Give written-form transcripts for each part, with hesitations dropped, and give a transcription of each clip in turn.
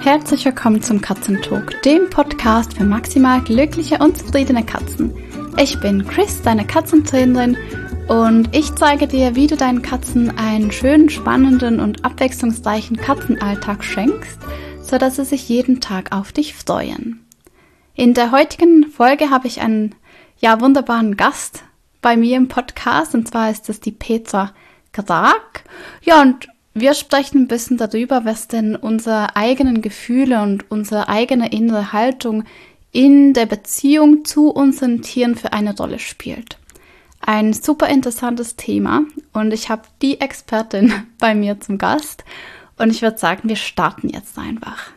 Herzlich willkommen zum Katzentalk, dem Podcast für maximal glückliche und zufriedene Katzen. Ich bin Chris, deine Katzentrainerin, und ich zeige dir, wie du deinen Katzen einen schönen, spannenden und abwechslungsreichen Katzenalltag schenkst, sodass sie sich jeden Tag auf dich freuen. In der heutigen Folge habe ich einen wunderbaren Gast bei mir im Podcast, und zwar ist es die Petra Grag. Ja, und wir sprechen ein bisschen darüber, was denn unsere eigenen Gefühle und unsere eigene innere Haltung in der Beziehung zu unseren Tieren für eine Rolle spielt. Ein super interessantes Thema, und ich habe die Expertin bei mir zum Gast, und ich würde sagen, wir starten jetzt einfach.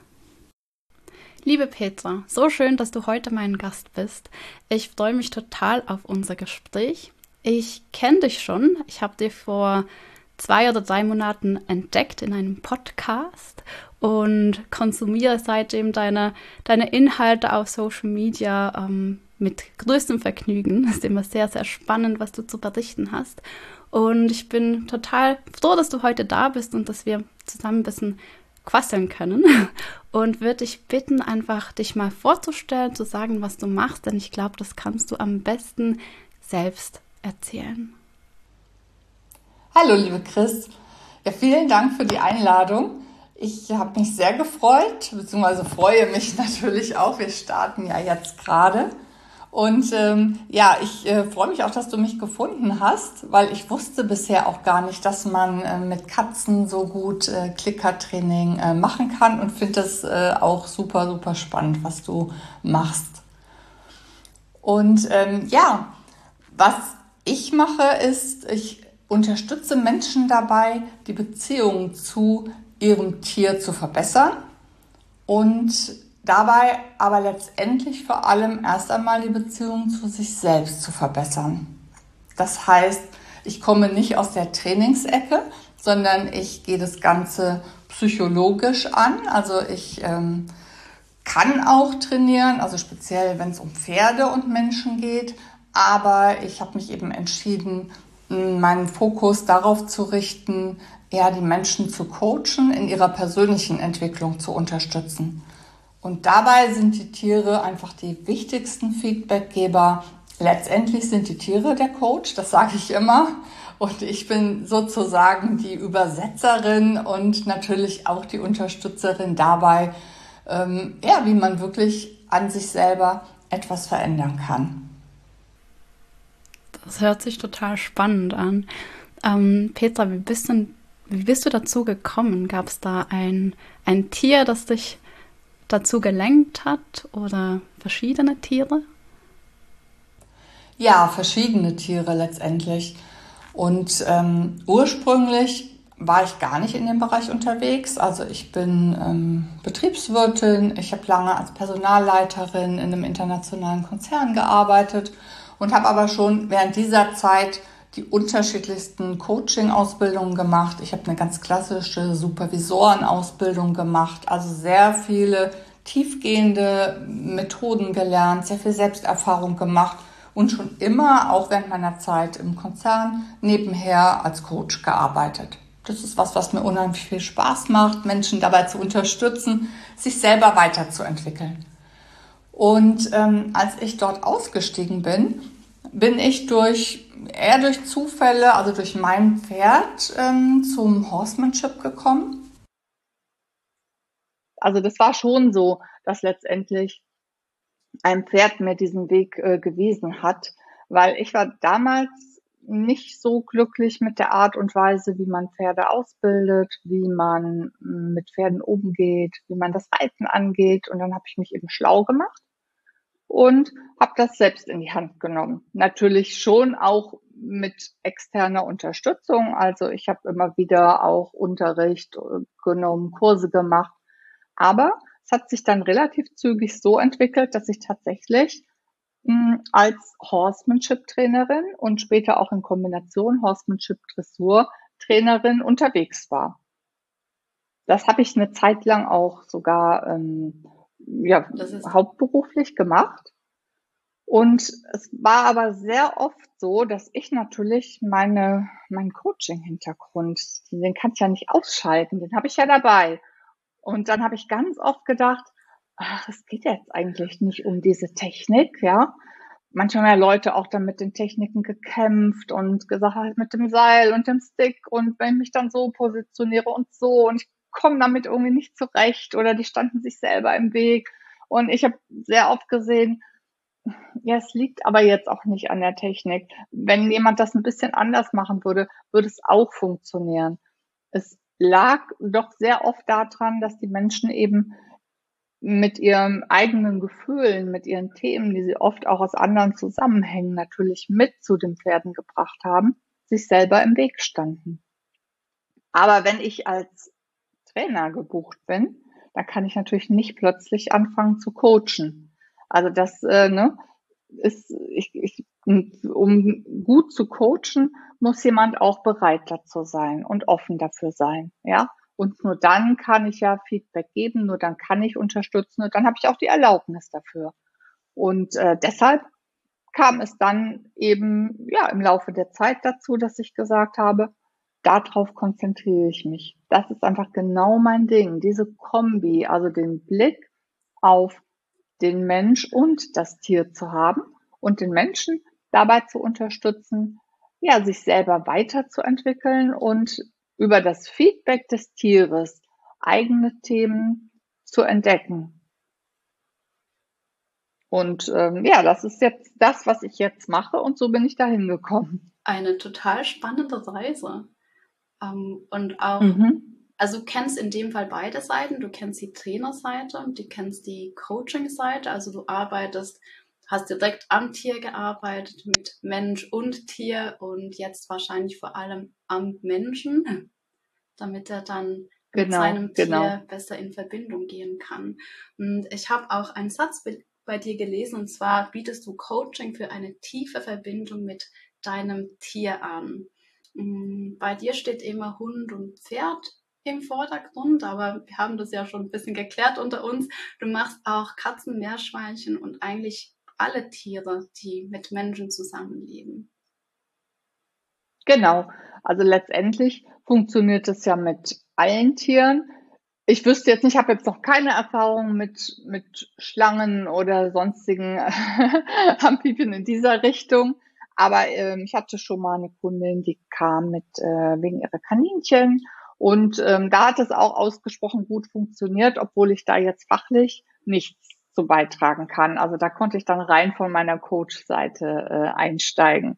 Liebe Petra, so schön, dass du heute mein Gast bist. Ich freue mich total auf unser Gespräch. Ich kenne dich schon. Ich habe dich vor 2 oder 3 Monaten entdeckt in einem Podcast und konsumiere seitdem deine Inhalte auf Social Media mit größtem Vergnügen. Es ist immer sehr, sehr spannend, was du zu berichten hast. Und ich bin total froh, dass du heute da bist und dass wir zusammen ein bisschen quasseln können, und würde dich bitten, einfach dich mal vorzustellen, zu sagen, was du machst, denn ich glaube, das kannst du am besten selbst erzählen. Hallo liebe Chris, ja, vielen Dank für die Einladung. Ich habe mich sehr gefreut, beziehungsweise freue mich natürlich auch. Wir starten ja jetzt gerade. Und ich freue mich auch, dass du mich gefunden hast, weil ich wusste bisher auch gar nicht, dass man mit Katzen so gut Klickertraining machen kann, und finde das auch super, super spannend, was du machst. Und was ich mache, ist, ich unterstütze Menschen dabei, die Beziehung zu ihrem Tier zu verbessern und dabei aber letztendlich vor allem erst einmal die Beziehung zu sich selbst zu verbessern. Das heißt, ich komme nicht aus der Trainingsecke, sondern ich gehe das Ganze psychologisch an. Also ich kann auch trainieren, also speziell wenn es um Pferde und Menschen geht, aber ich habe mich eben entschieden, meinen Fokus darauf zu richten, eher die Menschen zu coachen, in ihrer persönlichen Entwicklung zu unterstützen. Und dabei sind die Tiere einfach die wichtigsten Feedbackgeber. Letztendlich sind die Tiere der Coach, das sage ich immer. Und ich bin sozusagen die Übersetzerin und natürlich auch die Unterstützerin dabei, wie man wirklich an sich selber etwas verändern kann. Das hört sich total spannend an. Petra, wie bist du dazu gekommen? Gab es da ein Tier, das dich dazu gelenkt hat, oder verschiedene Tiere? Ja, verschiedene Tiere letztendlich. Und ursprünglich war ich gar nicht in dem Bereich unterwegs. Also ich bin Betriebswirtin, ich habe lange als Personalleiterin in einem internationalen Konzern gearbeitet und habe aber schon während dieser Zeit die unterschiedlichsten Coaching-Ausbildungen gemacht. Ich habe eine ganz klassische Supervisorenausbildung gemacht, also sehr viele tiefgehende Methoden gelernt, sehr viel Selbsterfahrung gemacht und schon immer, auch während meiner Zeit im Konzern, nebenher als Coach gearbeitet. Das ist was mir unheimlich viel Spaß macht, Menschen dabei zu unterstützen, sich selber weiterzuentwickeln. Und als ich dort ausgestiegen bin ich durch Zufälle, also durch mein Pferd, zum Horsemanship gekommen. Also das war schon so, dass letztendlich ein Pferd mir diesen Weg gewiesen hat, weil ich war damals nicht so glücklich mit der Art und Weise, wie man Pferde ausbildet, wie man mit Pferden umgeht, wie man das Reiten angeht. Und dann habe ich mich eben schlau gemacht und habe das selbst in die Hand genommen. Natürlich schon auch mit externer Unterstützung. Also ich habe immer wieder auch Unterricht genommen, Kurse gemacht. Aber es hat sich dann relativ zügig so entwickelt, dass ich tatsächlich als Horsemanship-Trainerin und später auch in Kombination Horsemanship-Dressur-Trainerin unterwegs war. Das habe ich eine Zeit lang auch sogar hauptberuflich gemacht. Und es war aber sehr oft so, dass ich natürlich meinen Coaching-Hintergrund, den kannst du ja nicht ausschalten, den habe ich ja dabei. Und dann habe ich ganz oft gedacht, ach, es geht jetzt eigentlich nicht um diese Technik, ja. Manchmal haben ja Leute auch dann mit den Techniken gekämpft und gesagt, halt mit dem Seil und dem Stick und wenn ich mich dann so positioniere und ich komme damit irgendwie nicht zurecht oder die standen sich selber im Weg. Und ich habe sehr oft gesehen, ja, es liegt aber jetzt auch nicht an der Technik. Wenn jemand das ein bisschen anders machen würde, würde es auch funktionieren. Es lag doch sehr oft daran, dass die Menschen eben mit ihren eigenen Gefühlen, mit ihren Themen, die sie oft auch aus anderen Zusammenhängen natürlich mit zu den Pferden gebracht haben, sich selber im Weg standen. Aber wenn ich als Trainer gebucht bin, dann kann ich natürlich nicht plötzlich anfangen zu coachen. Also das ist, um gut zu coachen, muss jemand auch bereit dazu sein und offen dafür sein, ja. Und nur dann kann ich ja Feedback geben, nur dann kann ich unterstützen und dann habe ich auch die Erlaubnis dafür. Und deshalb kam es dann eben ja im Laufe der Zeit dazu, dass ich gesagt habe, darauf konzentriere ich mich. Das ist einfach genau mein Ding, diese Kombi, also den Blick auf den Mensch und das Tier zu haben und den Menschen dabei zu unterstützen, ja, sich selber weiterzuentwickeln und über das Feedback des Tieres eigene Themen zu entdecken. Und ja, das ist jetzt das, was ich jetzt mache und so bin ich dahin gekommen. Eine total spannende Reise. Und auch, also du kennst in dem Fall beide Seiten. Du kennst die Trainerseite und du kennst die Coaching-Seite. Also du hast direkt am Tier gearbeitet, mit Mensch und Tier und jetzt wahrscheinlich vor allem am Menschen, damit er dann mit seinem Tier besser in Verbindung gehen kann. Und ich habe auch einen Satz bei dir gelesen, und zwar bietest du Coaching für eine tiefe Verbindung mit deinem Tier an. Bei dir steht immer Hund und Pferd im Vordergrund, aber wir haben das ja schon ein bisschen geklärt unter uns. Du machst auch Katzen, Meerschweinchen und eigentlich alle Tiere, die mit Menschen zusammenleben. Genau, also letztendlich funktioniert es ja mit allen Tieren. Ich wüsste jetzt nicht, ich habe jetzt noch keine Erfahrung mit Schlangen oder sonstigen Amphibien in dieser Richtung. Aber ich hatte schon mal eine Kundin, die kam wegen ihrer Kaninchen. Und da hat es auch ausgesprochen gut funktioniert, obwohl ich da jetzt fachlich nichts zu beitragen kann. Also da konnte ich dann rein von meiner Coach-Seite einsteigen.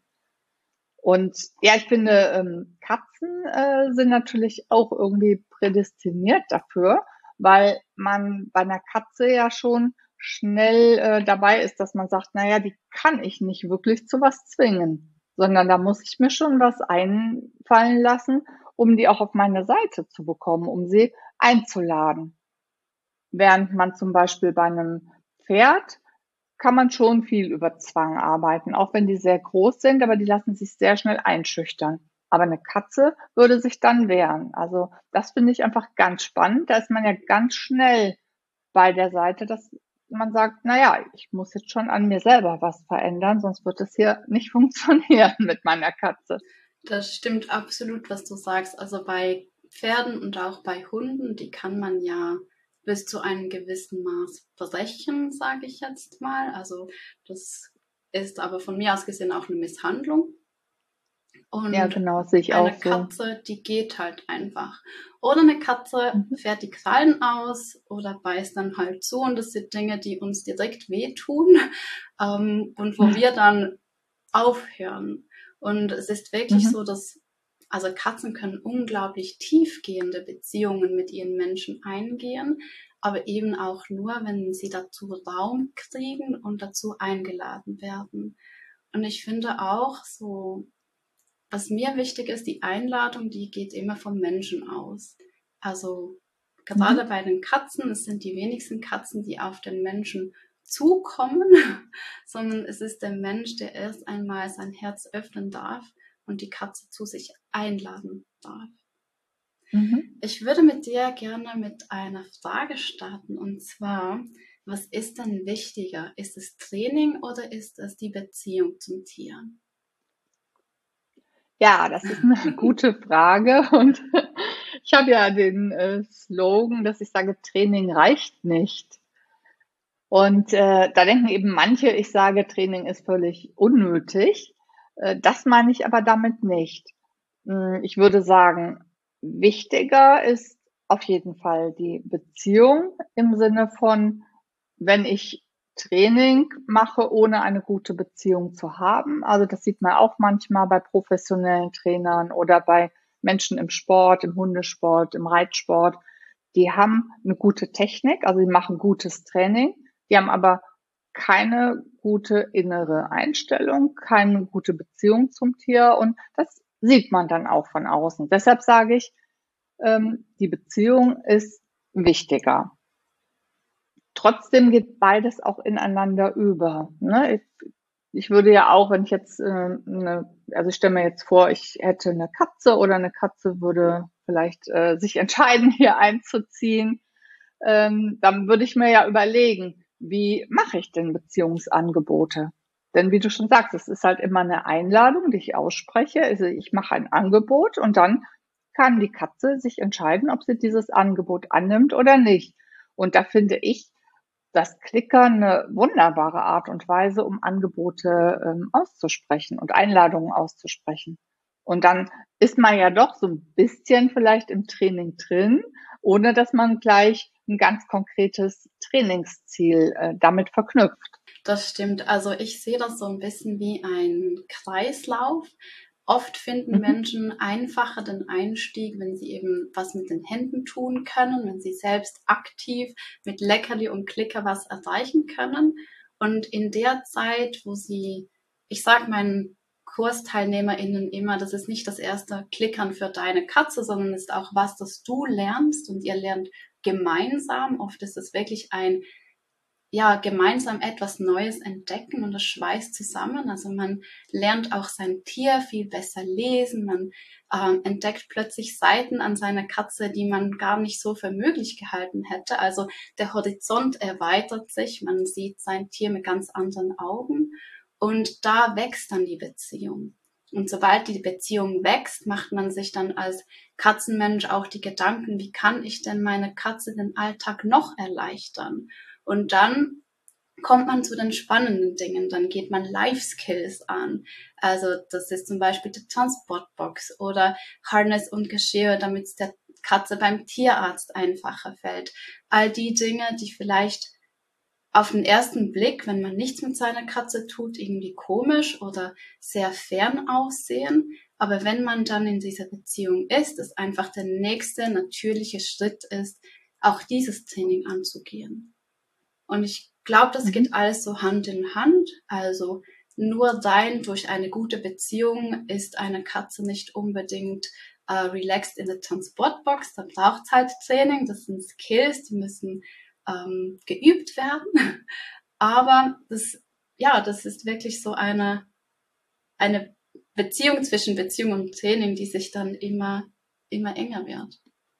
Und ja, ich finde, Katzen sind natürlich auch irgendwie prädestiniert dafür, weil man bei einer Katze ja schon schnell dabei ist, dass man sagt, naja, die kann ich nicht wirklich zu was zwingen, sondern da muss ich mir schon was einfallen lassen, um die auch auf meine Seite zu bekommen, um sie einzuladen. Während man zum Beispiel bei einem Pferd kann man schon viel über Zwang arbeiten, auch wenn die sehr groß sind, aber die lassen sich sehr schnell einschüchtern. Aber eine Katze würde sich dann wehren. Also das finde ich einfach ganz spannend. Da ist man ja ganz schnell bei der Seite, dass man sagt, naja, ich muss jetzt schon an mir selber was verändern, sonst wird es hier nicht funktionieren mit meiner Katze. Das stimmt absolut, was du sagst. Also bei Pferden und auch bei Hunden, die kann man ja bis zu einem gewissen Maß brechen, sage ich jetzt mal. Also das ist aber von mir aus gesehen auch eine Misshandlung. Und ja, genau, sehe ich eine auch so. Katze, die geht halt einfach. Oder eine Katze fährt die Krallen aus oder beißt dann halt zu. Und das sind Dinge, die uns direkt wehtun und wo wir dann aufhören. Und es ist wirklich so, dass also Katzen können unglaublich tiefgehende Beziehungen mit ihren Menschen eingehen, aber eben auch nur, wenn sie dazu Raum kriegen und dazu eingeladen werden. Und ich finde auch so, was mir wichtig ist, die Einladung, die geht immer vom Menschen aus. Also gerade bei den Katzen, es sind die wenigsten Katzen, die auf den Menschen zukommen, sondern es ist der Mensch, der erst einmal sein Herz öffnen darf und die Katze zu sich einladen darf. Ich würde mit dir gerne mit einer Frage starten, und zwar, was ist denn wichtiger? Ist es Training oder ist es die Beziehung zum Tier? Ja, das ist eine gute Frage und Ich habe ja den Slogan, dass ich sage, Training reicht nicht. Und da denken eben manche, ich sage, Training ist völlig unnötig. Das meine ich aber damit nicht. Ich würde sagen, wichtiger ist auf jeden Fall die Beziehung im Sinne von, wenn ich Training mache, ohne eine gute Beziehung zu haben. Also das sieht man auch manchmal bei professionellen Trainern oder bei Menschen im Sport, im Hundesport, im Reitsport. Die haben eine gute Technik, also die machen gutes Training. Die haben aber keine gute innere Einstellung, keine gute Beziehung zum Tier und das sieht man dann auch von außen. Deshalb sage ich, die Beziehung ist wichtiger. Trotzdem geht beides auch ineinander über. Ne? Ich würde ja auch, wenn ich jetzt, also ich stelle mir jetzt vor, ich hätte eine Katze oder eine Katze würde vielleicht sich entscheiden, hier einzuziehen, dann würde ich mir ja überlegen, wie mache ich denn Beziehungsangebote? Denn wie du schon sagst, es ist halt immer eine Einladung, die ich ausspreche. Also ich mache ein Angebot und dann kann die Katze sich entscheiden, ob sie dieses Angebot annimmt oder nicht. Und da finde ich das Klickern eine wunderbare Art und Weise, um Angebote auszusprechen und Einladungen auszusprechen. Und dann ist man ja doch so ein bisschen vielleicht im Training drin, ohne dass man gleich ein ganz konkretes Trainingsziel damit verknüpft. Das stimmt. Also ich sehe das so ein bisschen wie ein Kreislauf. Oft finden Menschen einfacher den Einstieg, wenn sie eben was mit den Händen tun können, wenn sie selbst aktiv mit Leckerli und Klicker was erreichen können. Und in der Zeit, wo sie, ich sage meinen KursteilnehmerInnen immer, das ist nicht das erste Klickern für deine Katze, sondern ist auch was, das du lernst und ihr lernt gemeinsam. Oft ist es wirklich ein gemeinsam etwas Neues entdecken und das schweißt zusammen. Also man lernt auch sein Tier viel besser lesen, man entdeckt plötzlich Seiten an seiner Katze, die man gar nicht so für möglich gehalten hätte. Also der Horizont erweitert sich, man sieht sein Tier mit ganz anderen Augen und da wächst dann die Beziehung. Und sobald die Beziehung wächst, macht man sich dann als Katzenmensch auch die Gedanken, wie kann ich denn meine Katze den Alltag noch erleichtern? Und dann kommt man zu den spannenden Dingen. Dann geht man Life-Skills an. Also das ist zum Beispiel die Transportbox oder Harness und Geschirr, damit es der Katze beim Tierarzt einfacher fällt. All die Dinge, die vielleicht auf den ersten Blick, wenn man nichts mit seiner Katze tut, irgendwie komisch oder sehr fern aussehen. Aber wenn man dann in dieser Beziehung ist, es einfach der nächste natürliche Schritt ist, auch dieses Training anzugehen. Und ich glaube, das geht alles so Hand in Hand. Also nur durch eine gute Beziehung ist eine Katze nicht unbedingt relaxed in der Transportbox. Da braucht es halt Training. Das sind Skills, die müssen geübt werden. Aber das ist wirklich so eine Beziehung zwischen Beziehung und Training, die sich dann immer enger wird.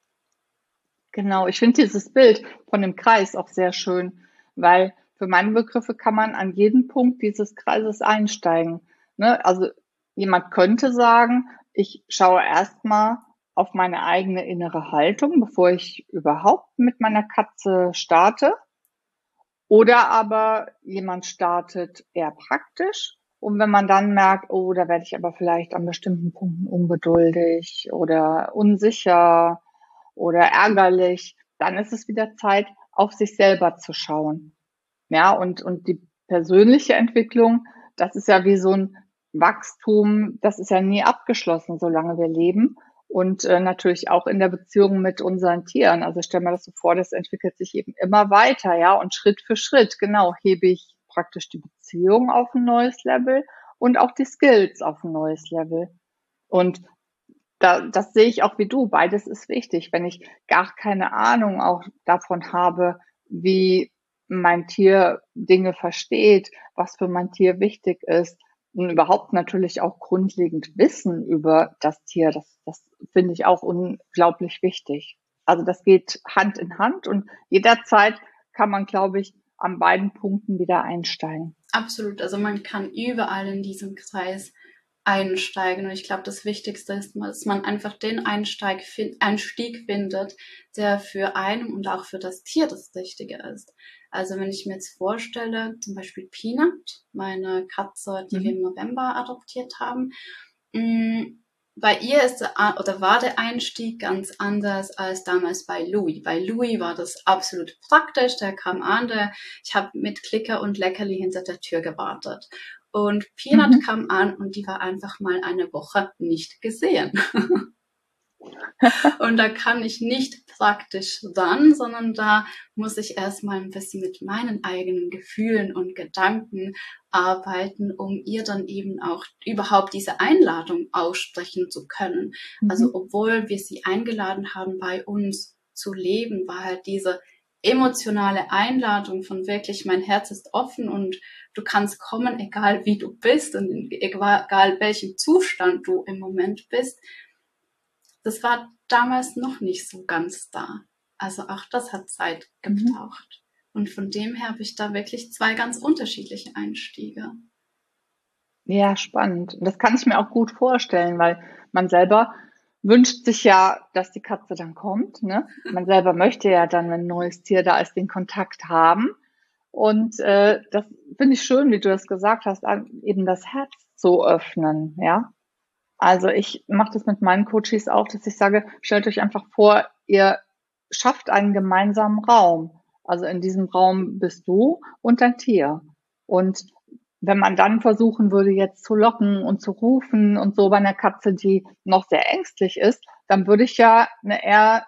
Genau, ich finde dieses Bild von dem Kreis auch sehr schön, weil für meine Begriffe kann man an jeden Punkt dieses Kreises einsteigen. Ne? Also jemand könnte sagen, ich schaue erstmal auf meine eigene innere Haltung, bevor ich überhaupt mit meiner Katze starte. Oder aber jemand startet eher praktisch. Und wenn man dann merkt, oh, da werde ich aber vielleicht an bestimmten Punkten ungeduldig oder unsicher oder ärgerlich, dann ist es wieder Zeit, auf sich selber zu schauen. Ja, und die persönliche Entwicklung, das ist ja wie so ein Wachstum, das ist ja nie abgeschlossen, solange wir leben. Und natürlich auch in der Beziehung mit unseren Tieren. Also ich stelle mir das so vor, das entwickelt sich eben immer weiter, ja, und Schritt für Schritt, genau, hebe ich praktisch die Beziehung auf ein neues Level und auch die Skills auf ein neues Level. Und das sehe ich auch wie du. Beides ist wichtig. Wenn ich gar keine Ahnung auch davon habe, wie mein Tier Dinge versteht, was für mein Tier wichtig ist und überhaupt natürlich auch grundlegend Wissen über das Tier, das finde ich auch unglaublich wichtig. Also das geht Hand in Hand und jederzeit kann man, glaube ich, an beiden Punkten wieder einsteigen. Absolut. Also man kann überall in diesem Kreis einsteigen. Und ich glaube, das Wichtigste ist, dass man einfach den Einstieg findet, der für einen und auch für das Tier das Richtige ist. Also wenn ich mir jetzt vorstelle, zum Beispiel Peanut, meine Katze, die wir im November adoptiert haben, bei ihr war der Einstieg ganz anders als damals bei Louis. Bei Louis war das absolut praktisch. Der kam an, ich habe mit Klicker und Leckerli hinter der Tür gewartet. Und Peanut kam an und die war einfach mal eine Woche nicht gesehen. Und da kann ich nicht praktisch ran, sondern da muss ich erstmal ein bisschen mit meinen eigenen Gefühlen und Gedanken arbeiten, um ihr dann eben auch überhaupt diese Einladung aussprechen zu können. Also obwohl wir sie eingeladen haben, bei uns zu leben, war halt diese emotionale Einladung von wirklich, mein Herz ist offen und du kannst kommen, egal wie du bist und egal welchem Zustand du im Moment bist. Das war damals noch nicht so ganz da. Also auch das hat Zeit gebraucht. Und von dem her habe ich da wirklich 2 ganz unterschiedliche Einstiege. Ja, spannend. Und das kann ich mir auch gut vorstellen, weil man selber wünscht sich ja, dass die Katze dann kommt, ne? Man selber möchte ja dann, wenn ein neues Tier da ist, den Kontakt haben. Und das finde ich schön, wie du das gesagt hast, eben das Herz zu öffnen, ja. Also ich mache das mit meinen Coaches auch, dass ich sage, stellt euch einfach vor, ihr schafft einen gemeinsamen Raum. Also in diesem Raum bist du und dein Tier. Und wenn man dann versuchen würde, jetzt zu locken und zu rufen und so bei einer Katze, die noch sehr ängstlich ist, dann würde ich ja eine eher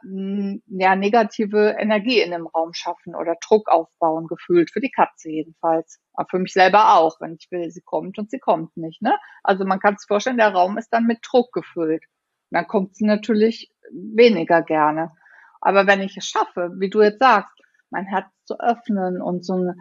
negative Energie in dem Raum schaffen oder Druck aufbauen, gefühlt, für die Katze jedenfalls. Aber für mich selber auch, wenn ich will, sie kommt und sie kommt nicht, ne? Also man kann sich vorstellen, der Raum ist dann mit Druck gefüllt. Und dann kommt sie natürlich weniger gerne. Aber wenn ich es schaffe, wie du jetzt sagst, mein Herz zu öffnen und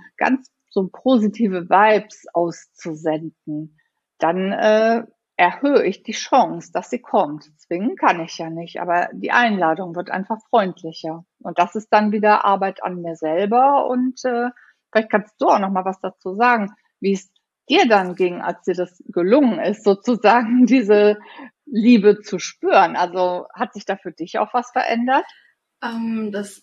so positive Vibes auszusenden, dann erhöhe ich die Chance, dass sie kommt. Zwingen kann ich ja nicht, aber die Einladung wird einfach freundlicher. Und das ist dann wieder Arbeit an mir selber. Und vielleicht kannst du auch noch mal was dazu sagen, wie es dir dann ging, als dir das gelungen ist, sozusagen diese Liebe zu spüren. Also hat sich da für dich auch was verändert? Das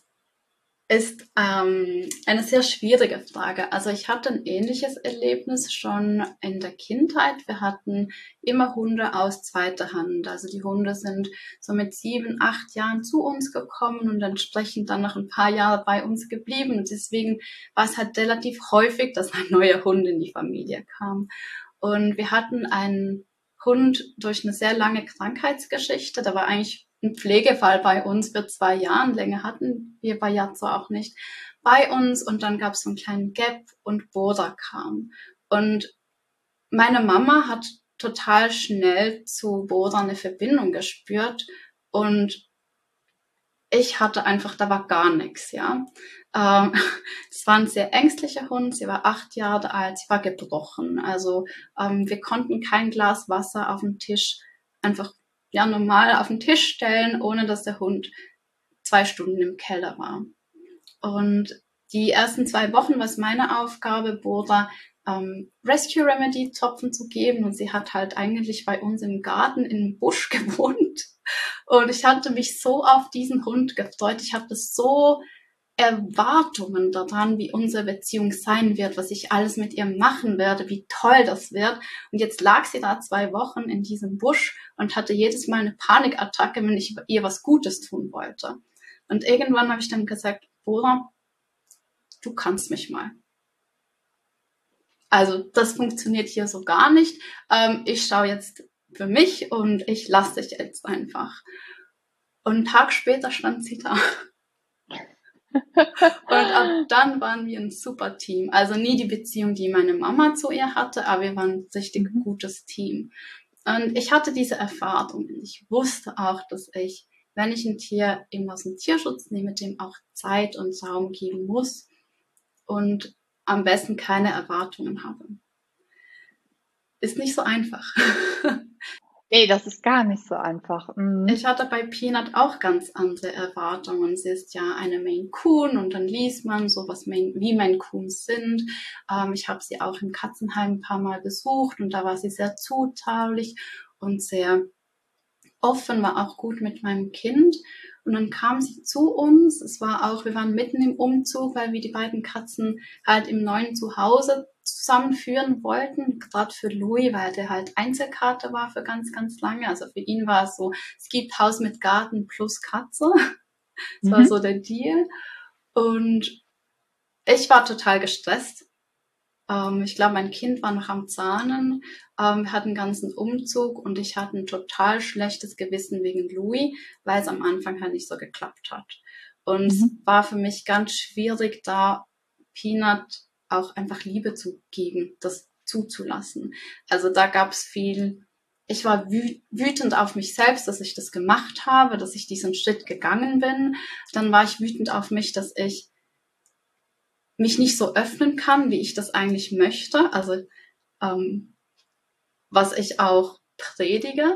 ist eine sehr schwierige Frage. Also ich hatte ein ähnliches Erlebnis schon in der Kindheit. Wir hatten immer Hunde aus zweiter Hand. Also die Hunde sind so mit 7, 8 Jahren zu uns gekommen und entsprechend dann noch ein paar Jahre bei uns geblieben. Und deswegen war es halt relativ häufig, dass ein neuer Hund in die Familie kam. Und wir hatten einen Hund durch eine sehr lange Krankheitsgeschichte. Da war eigentlich ein Pflegefall bei uns für 2 Jahren. Länger hatten wir bei Yazzo auch nicht bei uns. Und dann gab es so einen kleinen Gap und Boda kam. Und meine Mama hat total schnell zu Boda eine Verbindung gespürt. Und ich hatte einfach, da war gar nichts, ja. Es war ein sehr ängstlicher Hund. Sie war 8 Jahre alt. Sie war gebrochen. Also wir konnten kein Glas Wasser auf den Tisch einfach normal auf den Tisch stellen, ohne dass der Hund 2 Stunden im Keller war. Und die ersten 2 Wochen war es meine Aufgabe, Boda Rescue Remedy Tropfen zu geben. Und sie hat halt eigentlich bei uns im Garten im Busch gewohnt. Und ich hatte mich so auf diesen Hund gefreut. Ich hatte so Erwartungen daran, wie unsere Beziehung sein wird, was ich alles mit ihr machen werde, wie toll das wird. Und jetzt lag sie da 2 Wochen in diesem Busch und hatte jedes Mal eine Panikattacke, wenn ich ihr was Gutes tun wollte. Und irgendwann habe ich dann gesagt, Bora, du kannst mich mal. Also das funktioniert hier so gar nicht. Ich schaue jetzt für mich und ich lasse dich jetzt einfach. Und einen Tag später stand sie da. Und ab dann waren wir ein super Team. Also nie die Beziehung, die meine Mama zu ihr hatte, aber wir waren ein richtig gutes Team. Und ich hatte diese Erfahrungen. Ich wusste auch, dass ich, wenn ich ein Tier eben aus dem Tierschutz nehme, dem auch Zeit und Raum geben muss und am besten keine Erwartungen habe. Ist nicht so einfach. Nee, das ist gar nicht so einfach. Ich hatte bei Peanut auch ganz andere Erwartungen. Sie ist ja eine Maine Coon und dann liest man so, wie Maine Coons sind. Ich habe sie auch im Katzenheim ein paar Mal besucht und da war sie sehr zutraulich und sehr offen, war auch gut mit meinem Kind. Und dann kam sie zu uns. Wir waren mitten im Umzug, weil wir die beiden Katzen halt im neuen Zuhause zusammenführen wollten. Gerade für Louis, weil der halt Einzelkater war für ganz, ganz lange. Also für ihn war es so, es gibt Haus mit Garten plus Katze. Das war so der Deal. Und ich war total gestresst. Ich glaube, mein Kind war noch am Zahnen. Wir hatten einen ganzen Umzug und ich hatte ein total schlechtes Gewissen wegen Louis, weil es am Anfang halt nicht so geklappt hat. Und es war für mich ganz schwierig, da Peanut auch einfach Liebe zu geben, das zuzulassen. Also da gab es viel. Ich war wütend auf mich selbst, dass ich das gemacht habe, dass ich diesen Schritt gegangen bin. Dann war ich wütend auf mich, dass ich mich nicht so öffnen kann, wie ich das eigentlich möchte. Also was ich auch predige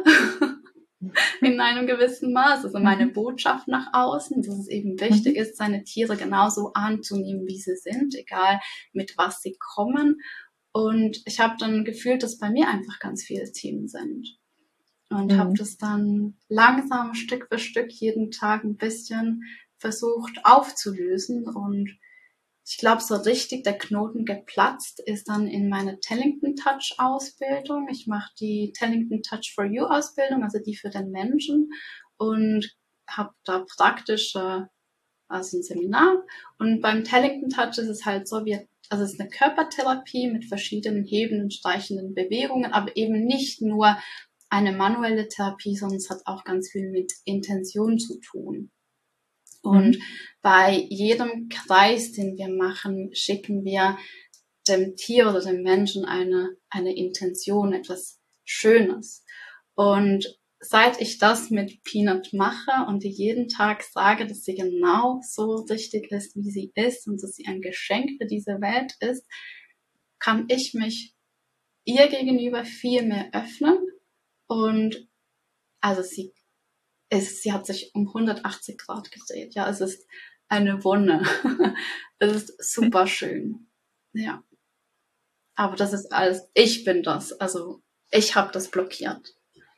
in einem gewissen Maß, also meine Botschaft nach außen, dass es eben wichtig ist, seine Tiere genauso anzunehmen, wie sie sind, egal mit was sie kommen. Und ich habe dann gefühlt, dass bei mir einfach ganz viele Themen sind. Und habe das dann langsam Stück für Stück jeden Tag ein bisschen versucht aufzulösen. Und ich glaube, so richtig der Knoten geplatzt ist dann in meine Tellington Touch Ausbildung. Ich mache die Tellington Touch for You Ausbildung, also die für den Menschen, und habe da also ein Seminar. Und beim Tellington Touch ist es halt so, es ist eine Körpertherapie mit verschiedenen hebenden, streichenden Bewegungen, aber eben nicht nur eine manuelle Therapie, sondern es hat auch ganz viel mit Intention zu tun. Und bei jedem Kreis, den wir machen, schicken wir dem Tier oder dem Menschen eine Intention, etwas Schönes. Und seit ich das mit Peanut mache und ihr jeden Tag sage, dass sie genau so richtig ist, wie sie ist und dass sie ein Geschenk für diese Welt ist, kann ich mich ihr gegenüber viel mehr öffnen. Und also sie hat sich um 180 Grad gedreht. Ja, es ist eine Wonne. Es ist super schön. Ja. Aber das ist alles, ich bin das. Also ich habe das blockiert.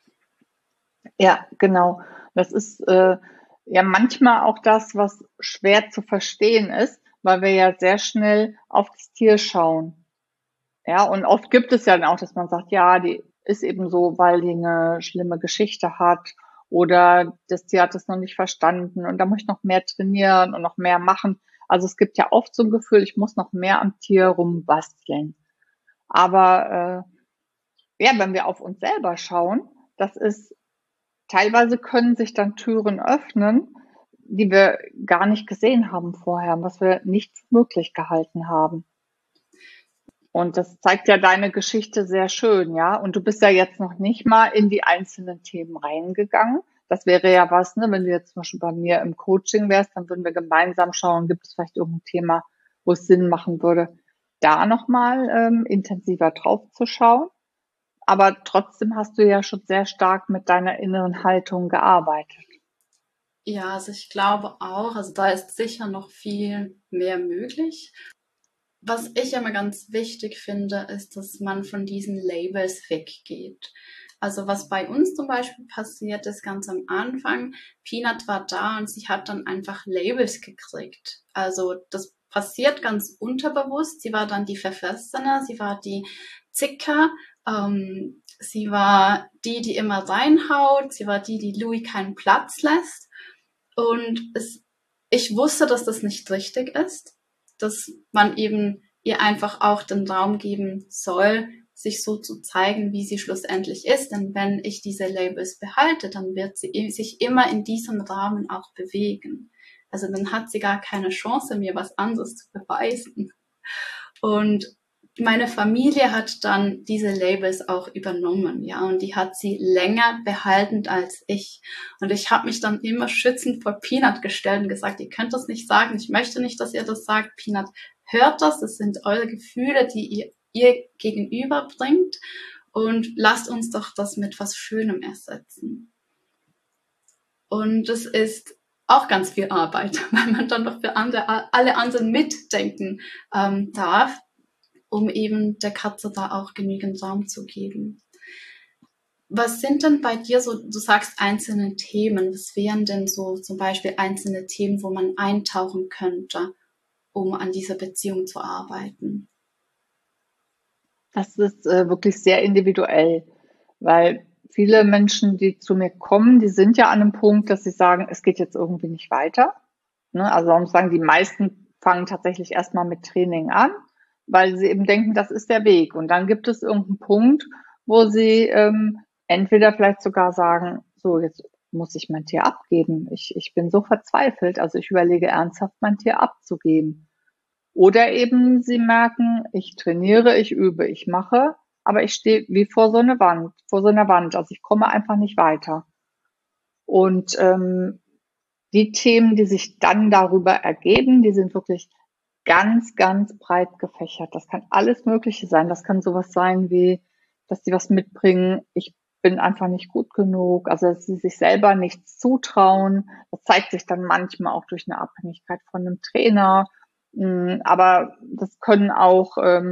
Ja, genau. Das ist ja manchmal auch das, was schwer zu verstehen ist, weil wir ja sehr schnell auf das Tier schauen. Ja, und oft gibt es ja dann auch, dass man sagt, ja, die ist eben so, weil die eine schlimme Geschichte hat oder das Tier hat es noch nicht verstanden und da muss ich noch mehr trainieren und noch mehr machen. Also es gibt ja oft so ein Gefühl, ich muss noch mehr am Tier rumbasteln. Aber ja, wenn wir auf uns selber schauen, das ist teilweise können sich dann Türen öffnen, die wir gar nicht gesehen haben vorher, was wir nicht für möglich gehalten haben. Und das zeigt ja deine Geschichte sehr schön, ja. Und du bist ja jetzt noch nicht mal in die einzelnen Themen reingegangen. Das wäre ja was, ne, wenn du jetzt zum Beispiel bei mir im Coaching wärst, dann würden wir gemeinsam schauen, gibt es vielleicht irgendein Thema, wo es Sinn machen würde, da nochmal intensiver drauf zu schauen. Aber trotzdem hast du ja schon sehr stark mit deiner inneren Haltung gearbeitet. Ja, also ich glaube auch, also da ist sicher noch viel mehr möglich. Was ich immer ganz wichtig finde, ist, dass man von diesen Labels weggeht. Also was bei uns zum Beispiel passiert ist, ganz am Anfang, Peanut war da und sie hat dann einfach Labels gekriegt. Also das passiert ganz unterbewusst. Sie war dann die Verfressene, sie war die Zicker, sie war die immer reinhaut, sie war die Louis keinen Platz lässt. Und ich wusste, dass das nicht richtig ist, dass man eben ihr einfach auch den Raum geben soll, sich so zu zeigen, wie sie schlussendlich ist. Denn wenn ich diese Labels behalte, dann wird sie sich immer in diesem Rahmen auch bewegen. Also dann hat sie gar keine Chance, mir was anderes zu beweisen. Und meine Familie hat dann diese Labels auch übernommen, ja, und die hat sie länger behalten als ich. Und ich habe mich dann immer schützend vor Peanut gestellt und gesagt, ihr könnt das nicht sagen, ich möchte nicht, dass ihr das sagt. Peanut hört das sind eure Gefühle, die ihr gegenüberbringt. und lasst uns doch das mit was Schönem ersetzen. Und es ist auch ganz viel Arbeit, weil man dann doch für alle anderen mitdenken darf, um eben der Katze da auch genügend Raum zu geben. Was sind denn bei dir so, du sagst einzelne Themen, was wären denn so zum Beispiel einzelne Themen, wo man eintauchen könnte, um an dieser Beziehung zu arbeiten? Das ist wirklich sehr individuell, weil viele Menschen, die zu mir kommen, die sind ja an einem Punkt, dass sie sagen, es geht jetzt irgendwie nicht weiter. Ne? Also warum sagen die meisten fangen tatsächlich erstmal mit Training an, weil sie eben denken, das ist der Weg. Und dann gibt es irgendeinen Punkt, wo sie entweder vielleicht sogar sagen, so jetzt muss ich mein Tier abgeben. Ich bin so verzweifelt, also ich überlege ernsthaft, mein Tier abzugeben. Oder eben sie merken, ich trainiere, ich übe, ich mache, aber ich stehe wie vor so einer Wand. Also ich komme einfach nicht weiter. Und die Themen, die sich dann darüber ergeben, die sind wirklich ganz, ganz breit gefächert. Das kann alles Mögliche sein. Das kann sowas sein wie, dass sie was mitbringen, ich bin einfach nicht gut genug, also dass sie sich selber nichts zutrauen. Das zeigt sich dann manchmal auch durch eine Abhängigkeit von einem Trainer. Aber das können auch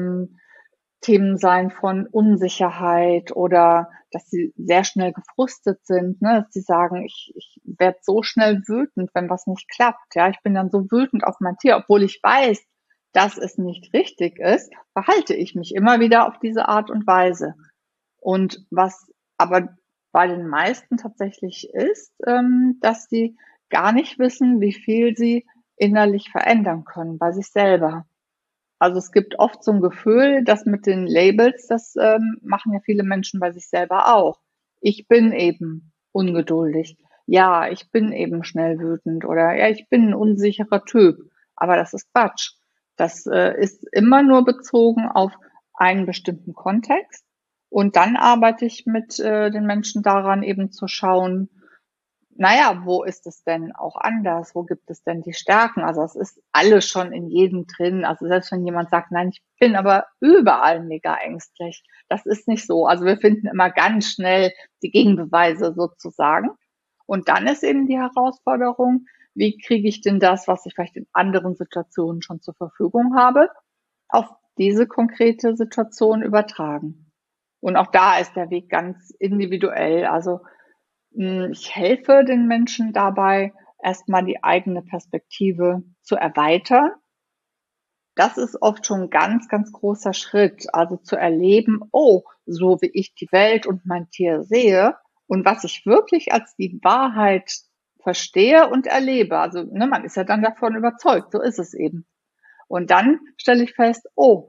Themen sein von Unsicherheit oder dass sie sehr schnell gefrustet sind, ne? Dass sie sagen, ich werde so schnell wütend, wenn was nicht klappt. Ja, ich bin dann so wütend auf mein Tier, obwohl ich weiß, dass es nicht richtig ist, verhalte ich mich immer wieder auf diese Art und Weise. Und was aber bei den meisten tatsächlich ist, dass sie gar nicht wissen, wie viel sie innerlich verändern können bei sich selber. Also es gibt oft so ein Gefühl, dass mit den Labels, das machen ja viele Menschen bei sich selber auch. Ich bin eben ungeduldig. Ja, ich bin eben schnell wütend oder ja, ich bin ein unsicherer Typ. Aber das ist Quatsch. Das ist immer nur bezogen auf einen bestimmten Kontext. Und dann arbeite ich mit den Menschen daran, eben zu schauen, naja, wo ist es denn auch anders? Wo gibt es denn die Stärken? Also es ist alles schon in jedem drin. Also selbst wenn jemand sagt, nein, ich bin aber überall mega ängstlich. Das ist nicht so. Also wir finden immer ganz schnell die Gegenbeweise sozusagen. Und dann ist eben die Herausforderung, wie kriege ich denn das, was ich vielleicht in anderen Situationen schon zur Verfügung habe, auf diese konkrete Situation übertragen. Und auch da ist der Weg ganz individuell. Also ich helfe den Menschen dabei, erstmal die eigene Perspektive zu erweitern. Das ist oft schon ein ganz, ganz großer Schritt. Also zu erleben, oh, so wie ich die Welt und mein Tier sehe und was ich wirklich als die Wahrheit verstehe und erlebe. Also ne, man ist ja dann davon überzeugt, so ist es eben. Und dann stelle ich fest, oh,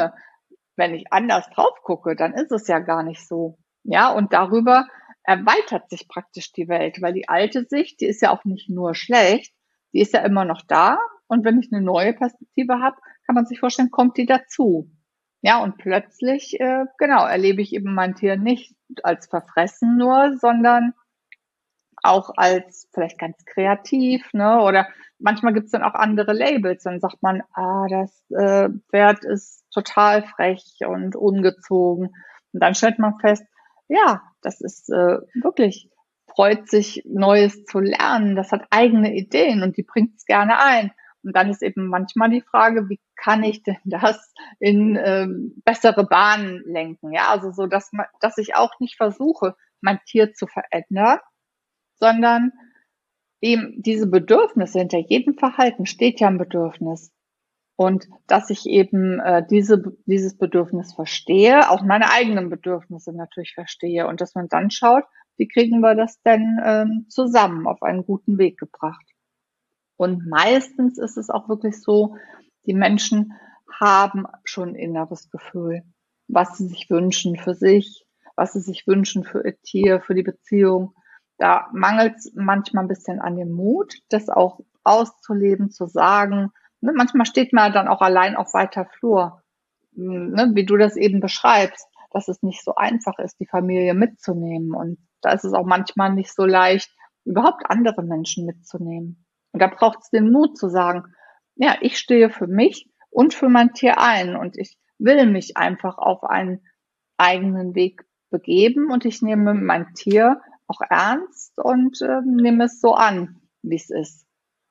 wenn ich anders drauf gucke, dann ist es ja gar nicht so. Ja, und darüber erweitert sich praktisch die Welt, weil die alte Sicht, die ist ja auch nicht nur schlecht, die ist ja immer noch da. Und wenn ich eine neue Perspektive habe, kann man sich vorstellen, kommt die dazu. Ja, und plötzlich, genau, erlebe ich eben mein Tier nicht als verfressen nur, sondern auch als vielleicht ganz kreativ, ne? Oder manchmal gibt's dann auch andere Labels. Dann sagt man, das Pferd ist total frech und ungezogen. Und dann stellt man fest, ja, das ist wirklich, freut sich, Neues zu lernen. Das hat eigene Ideen und die bringt's gerne ein. Und dann ist eben manchmal die Frage, wie kann ich denn das in bessere Bahnen lenken? Ja, also so, dass ich auch nicht versuche, mein Tier zu verändern, sondern eben diese Bedürfnisse, hinter jedem Verhalten steht ja ein Bedürfnis. Und dass ich eben dieses Bedürfnis verstehe, auch meine eigenen Bedürfnisse natürlich verstehe und dass man dann schaut, wie kriegen wir das denn zusammen auf einen guten Weg gebracht. Und meistens ist es auch wirklich so, die Menschen haben schon ein inneres Gefühl, was sie sich wünschen für sich, was sie sich wünschen für ihr Tier, für die Beziehung. Da mangelt es manchmal ein bisschen an dem Mut, das auch auszuleben, zu sagen. Ne, manchmal steht man dann auch allein auf weiter Flur, ne, wie du das eben beschreibst, dass es nicht so einfach ist, die Familie mitzunehmen. Und da ist es auch manchmal nicht so leicht, überhaupt andere Menschen mitzunehmen. Und da braucht es den Mut zu sagen, ja, ich stehe für mich und für mein Tier ein und ich will mich einfach auf ein eigenen Weg begeben und ich nehme mein Tier auch ernst und nehme es so an, wie es ist.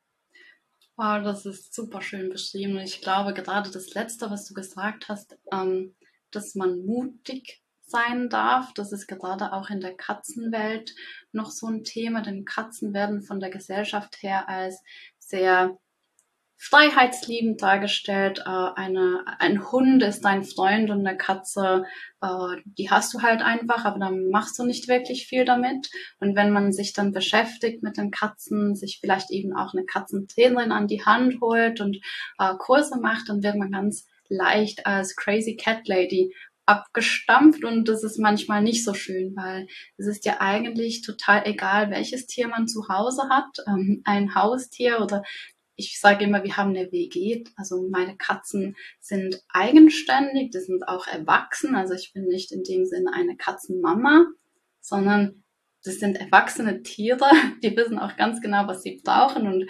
Wow, das ist super schön beschrieben. Und ich glaube, gerade das Letzte, was du gesagt hast, dass man mutig sein darf, das ist gerade auch in der Katzenwelt noch so ein Thema, denn Katzen werden von der Gesellschaft her als sehr freiheitsliebend dargestellt. Ein Hund ist dein Freund und eine Katze, die hast du halt einfach, aber dann machst du nicht wirklich viel damit. Und wenn man sich dann beschäftigt mit den Katzen, sich vielleicht eben auch eine Katzentrainerin an die Hand holt und Kurse macht, dann wird man ganz leicht als Crazy Cat Lady abgestampft und das ist manchmal nicht so schön, weil es ist ja eigentlich total egal, welches Tier man zu Hause hat, ein Haustier oder ich sage immer, wir haben eine WG, also meine Katzen sind eigenständig, die sind auch erwachsen, also ich bin nicht in dem Sinne eine Katzenmama, sondern das sind erwachsene Tiere, die wissen auch ganz genau, was sie brauchen und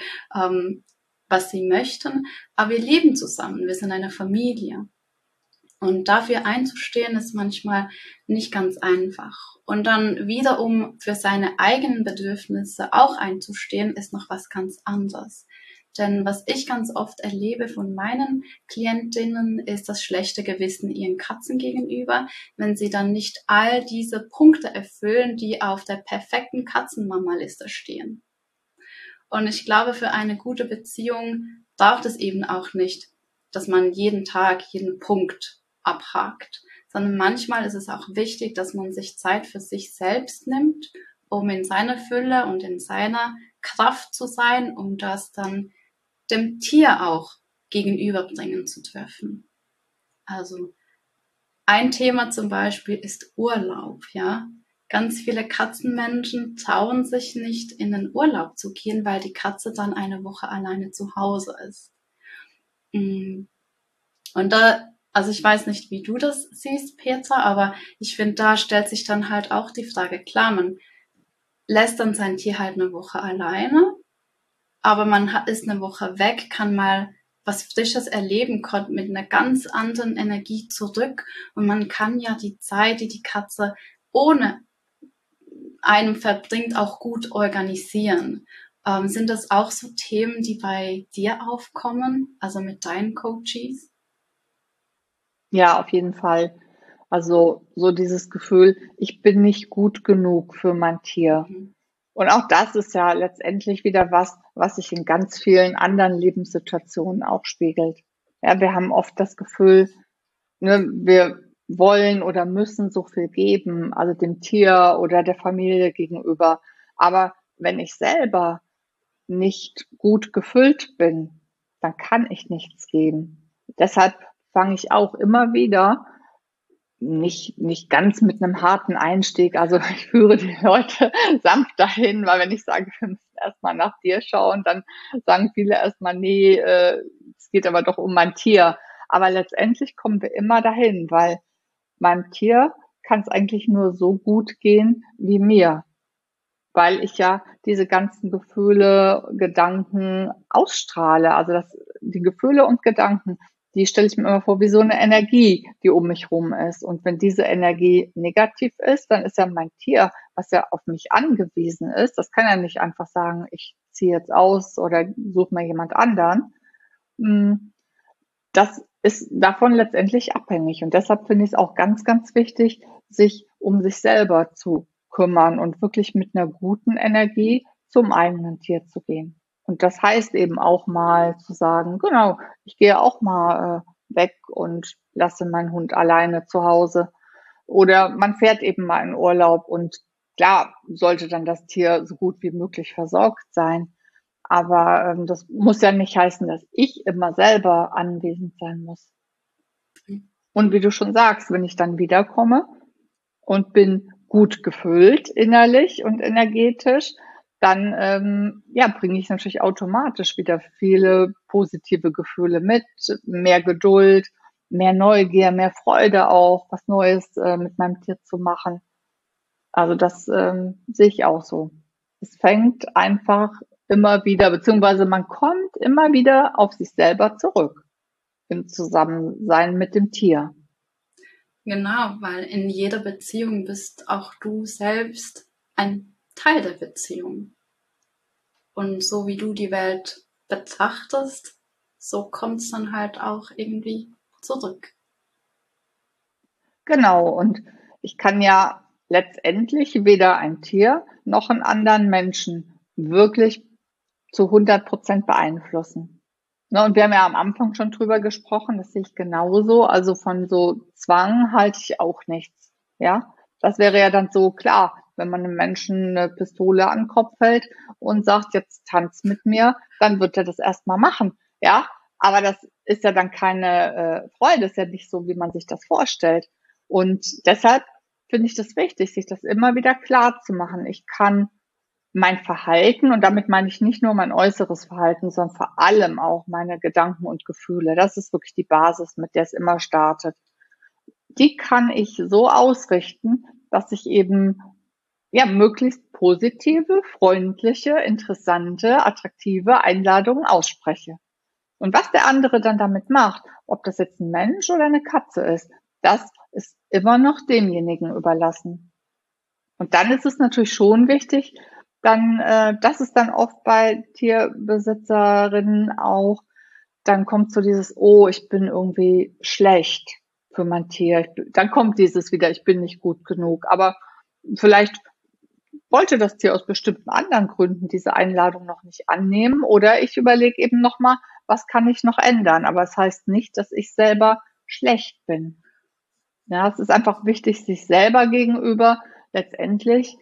was sie möchten, aber wir leben zusammen, wir sind eine Familie. Und dafür einzustehen, ist manchmal nicht ganz einfach. Und dann wiederum für seine eigenen Bedürfnisse auch einzustehen, ist noch was ganz anderes. Denn was ich ganz oft erlebe von meinen Klientinnen, ist das schlechte Gewissen ihren Katzen gegenüber, wenn sie dann nicht all diese Punkte erfüllen, die auf der perfekten Katzenmama-Liste stehen. Und ich glaube, für eine gute Beziehung braucht es eben auch nicht, dass man jeden Tag jeden Punkt abhakt, sondern manchmal ist es auch wichtig, dass man sich Zeit für sich selbst nimmt, um in seiner Fülle und in seiner Kraft zu sein, um das dann dem Tier auch gegenüberbringen zu dürfen. Also ein Thema zum Beispiel ist Urlaub, ja. Ganz viele Katzenmenschen trauen sich nicht, in den Urlaub zu gehen, weil die Katze dann eine Woche alleine zu Hause ist. Und da, also ich weiß nicht, wie du das siehst, Petra, aber ich finde, da stellt sich dann halt auch die Frage, klar, man lässt dann sein Tier halt eine Woche alleine, aber man ist eine Woche weg, kann mal was Frisches erleben, kommt mit einer ganz anderen Energie zurück und man kann ja die Zeit, die die Katze ohne einem verbringt, auch gut organisieren. Sind das auch so Themen, die bei dir aufkommen, also mit deinen Coaches? Ja, auf jeden Fall. Also so dieses Gefühl, ich bin nicht gut genug für mein Tier. Und auch das ist ja letztendlich wieder was sich in ganz vielen anderen Lebenssituationen auch spiegelt. Ja, wir haben oft das Gefühl, ne, wir wollen oder müssen so viel geben, also dem Tier oder der Familie gegenüber. Aber wenn ich selber nicht gut gefüllt bin, dann kann ich nichts geben. Deshalb fange ich auch immer wieder nicht ganz mit einem harten Einstieg. Also ich führe die Leute sanft dahin, weil wenn ich sage, wir müssen erstmal nach dir schauen, dann sagen viele erstmal, nee, es geht aber doch um mein Tier. Aber letztendlich kommen wir immer dahin, weil meinem Tier kann es eigentlich nur so gut gehen wie mir, weil ich ja diese ganzen Gefühle, Gedanken ausstrahle. Also die Gefühle und Gedanken, die stelle ich mir immer vor wie so eine Energie, die um mich rum ist. Und wenn diese Energie negativ ist, dann ist ja mein Tier, was ja auf mich angewiesen ist, das kann ja nicht einfach sagen, ich ziehe jetzt aus oder suche mir jemand anderen. Das ist davon letztendlich abhängig. Und deshalb finde ich es auch ganz, ganz wichtig, sich um sich selber zu kümmern und wirklich mit einer guten Energie zum eigenen Tier zu gehen. Und das heißt eben auch mal zu sagen, genau, ich gehe auch mal weg und lasse meinen Hund alleine zu Hause. Oder man fährt eben mal in Urlaub und klar sollte dann das Tier so gut wie möglich versorgt sein. Aber das muss ja nicht heißen, dass ich immer selber anwesend sein muss. Und wie du schon sagst, wenn ich dann wiederkomme und bin gut gefüllt innerlich und energetisch, dann ja, bringe ich natürlich automatisch wieder viele positive Gefühle mit, mehr Geduld, mehr Neugier, mehr Freude auch, was Neues mit meinem Tier zu machen. Also das sehe ich auch so. Es fängt einfach immer wieder, beziehungsweise man kommt immer wieder auf sich selber zurück im Zusammensein mit dem Tier. Genau, weil in jeder Beziehung bist auch du selbst ein Teil der Beziehung. Und so wie du die Welt betrachtest, so kommt es dann halt auch irgendwie zurück. Genau, und ich kann ja letztendlich weder ein Tier noch einen anderen Menschen wirklich zu 100% beeinflussen. Ne, und wir haben ja am Anfang schon drüber gesprochen, das sehe ich genauso. Also von so Zwang halte ich auch nichts. Ja, das wäre ja dann so klar, wenn man einem Menschen eine Pistole an den Kopf hält und sagt, jetzt tanz mit mir, dann wird er das erstmal machen. Ja, aber das ist ja dann keine Freude, das ist ja nicht so, wie man sich das vorstellt. Und deshalb finde ich das wichtig, sich das immer wieder klar zu machen. Ich kann mein Verhalten, und damit meine ich nicht nur mein äußeres Verhalten, sondern vor allem auch meine Gedanken und Gefühle. Das ist wirklich die Basis, mit der es immer startet. Die kann ich so ausrichten, dass ich eben ja möglichst positive, freundliche, interessante, attraktive Einladungen ausspreche. Und was der andere dann damit macht, ob das jetzt ein Mensch oder eine Katze ist, das ist immer noch demjenigen überlassen. Und dann ist es natürlich schon wichtig, dann, das ist dann oft bei Tierbesitzerinnen auch, dann kommt so dieses, oh, ich bin irgendwie schlecht für mein Tier. Dann kommt dieses wieder, ich bin nicht gut genug. Aber vielleicht wollte das Tier aus bestimmten anderen Gründen diese Einladung noch nicht annehmen. Oder ich überlege eben nochmal, was kann ich noch ändern? Aber es heißt nicht, dass ich selber schlecht bin. Ja, es ist einfach wichtig, sich selber gegenüber letztendlich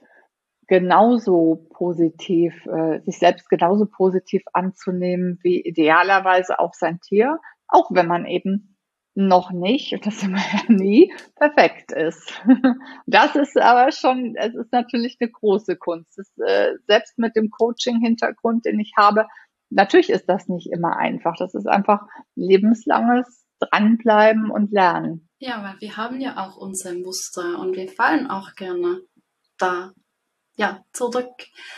genauso positiv, sich selbst genauso positiv anzunehmen wie idealerweise auch sein Tier, auch wenn man eben noch nicht, und das sind wir ja nie, perfekt ist. Das ist aber schon, es ist natürlich eine große Kunst. Das, selbst mit dem Coaching-Hintergrund, den ich habe, natürlich ist das nicht immer einfach. Das ist einfach lebenslanges Dranbleiben und Lernen. Ja, weil wir haben ja auch unsere Muster und wir fallen auch gerne da zurück.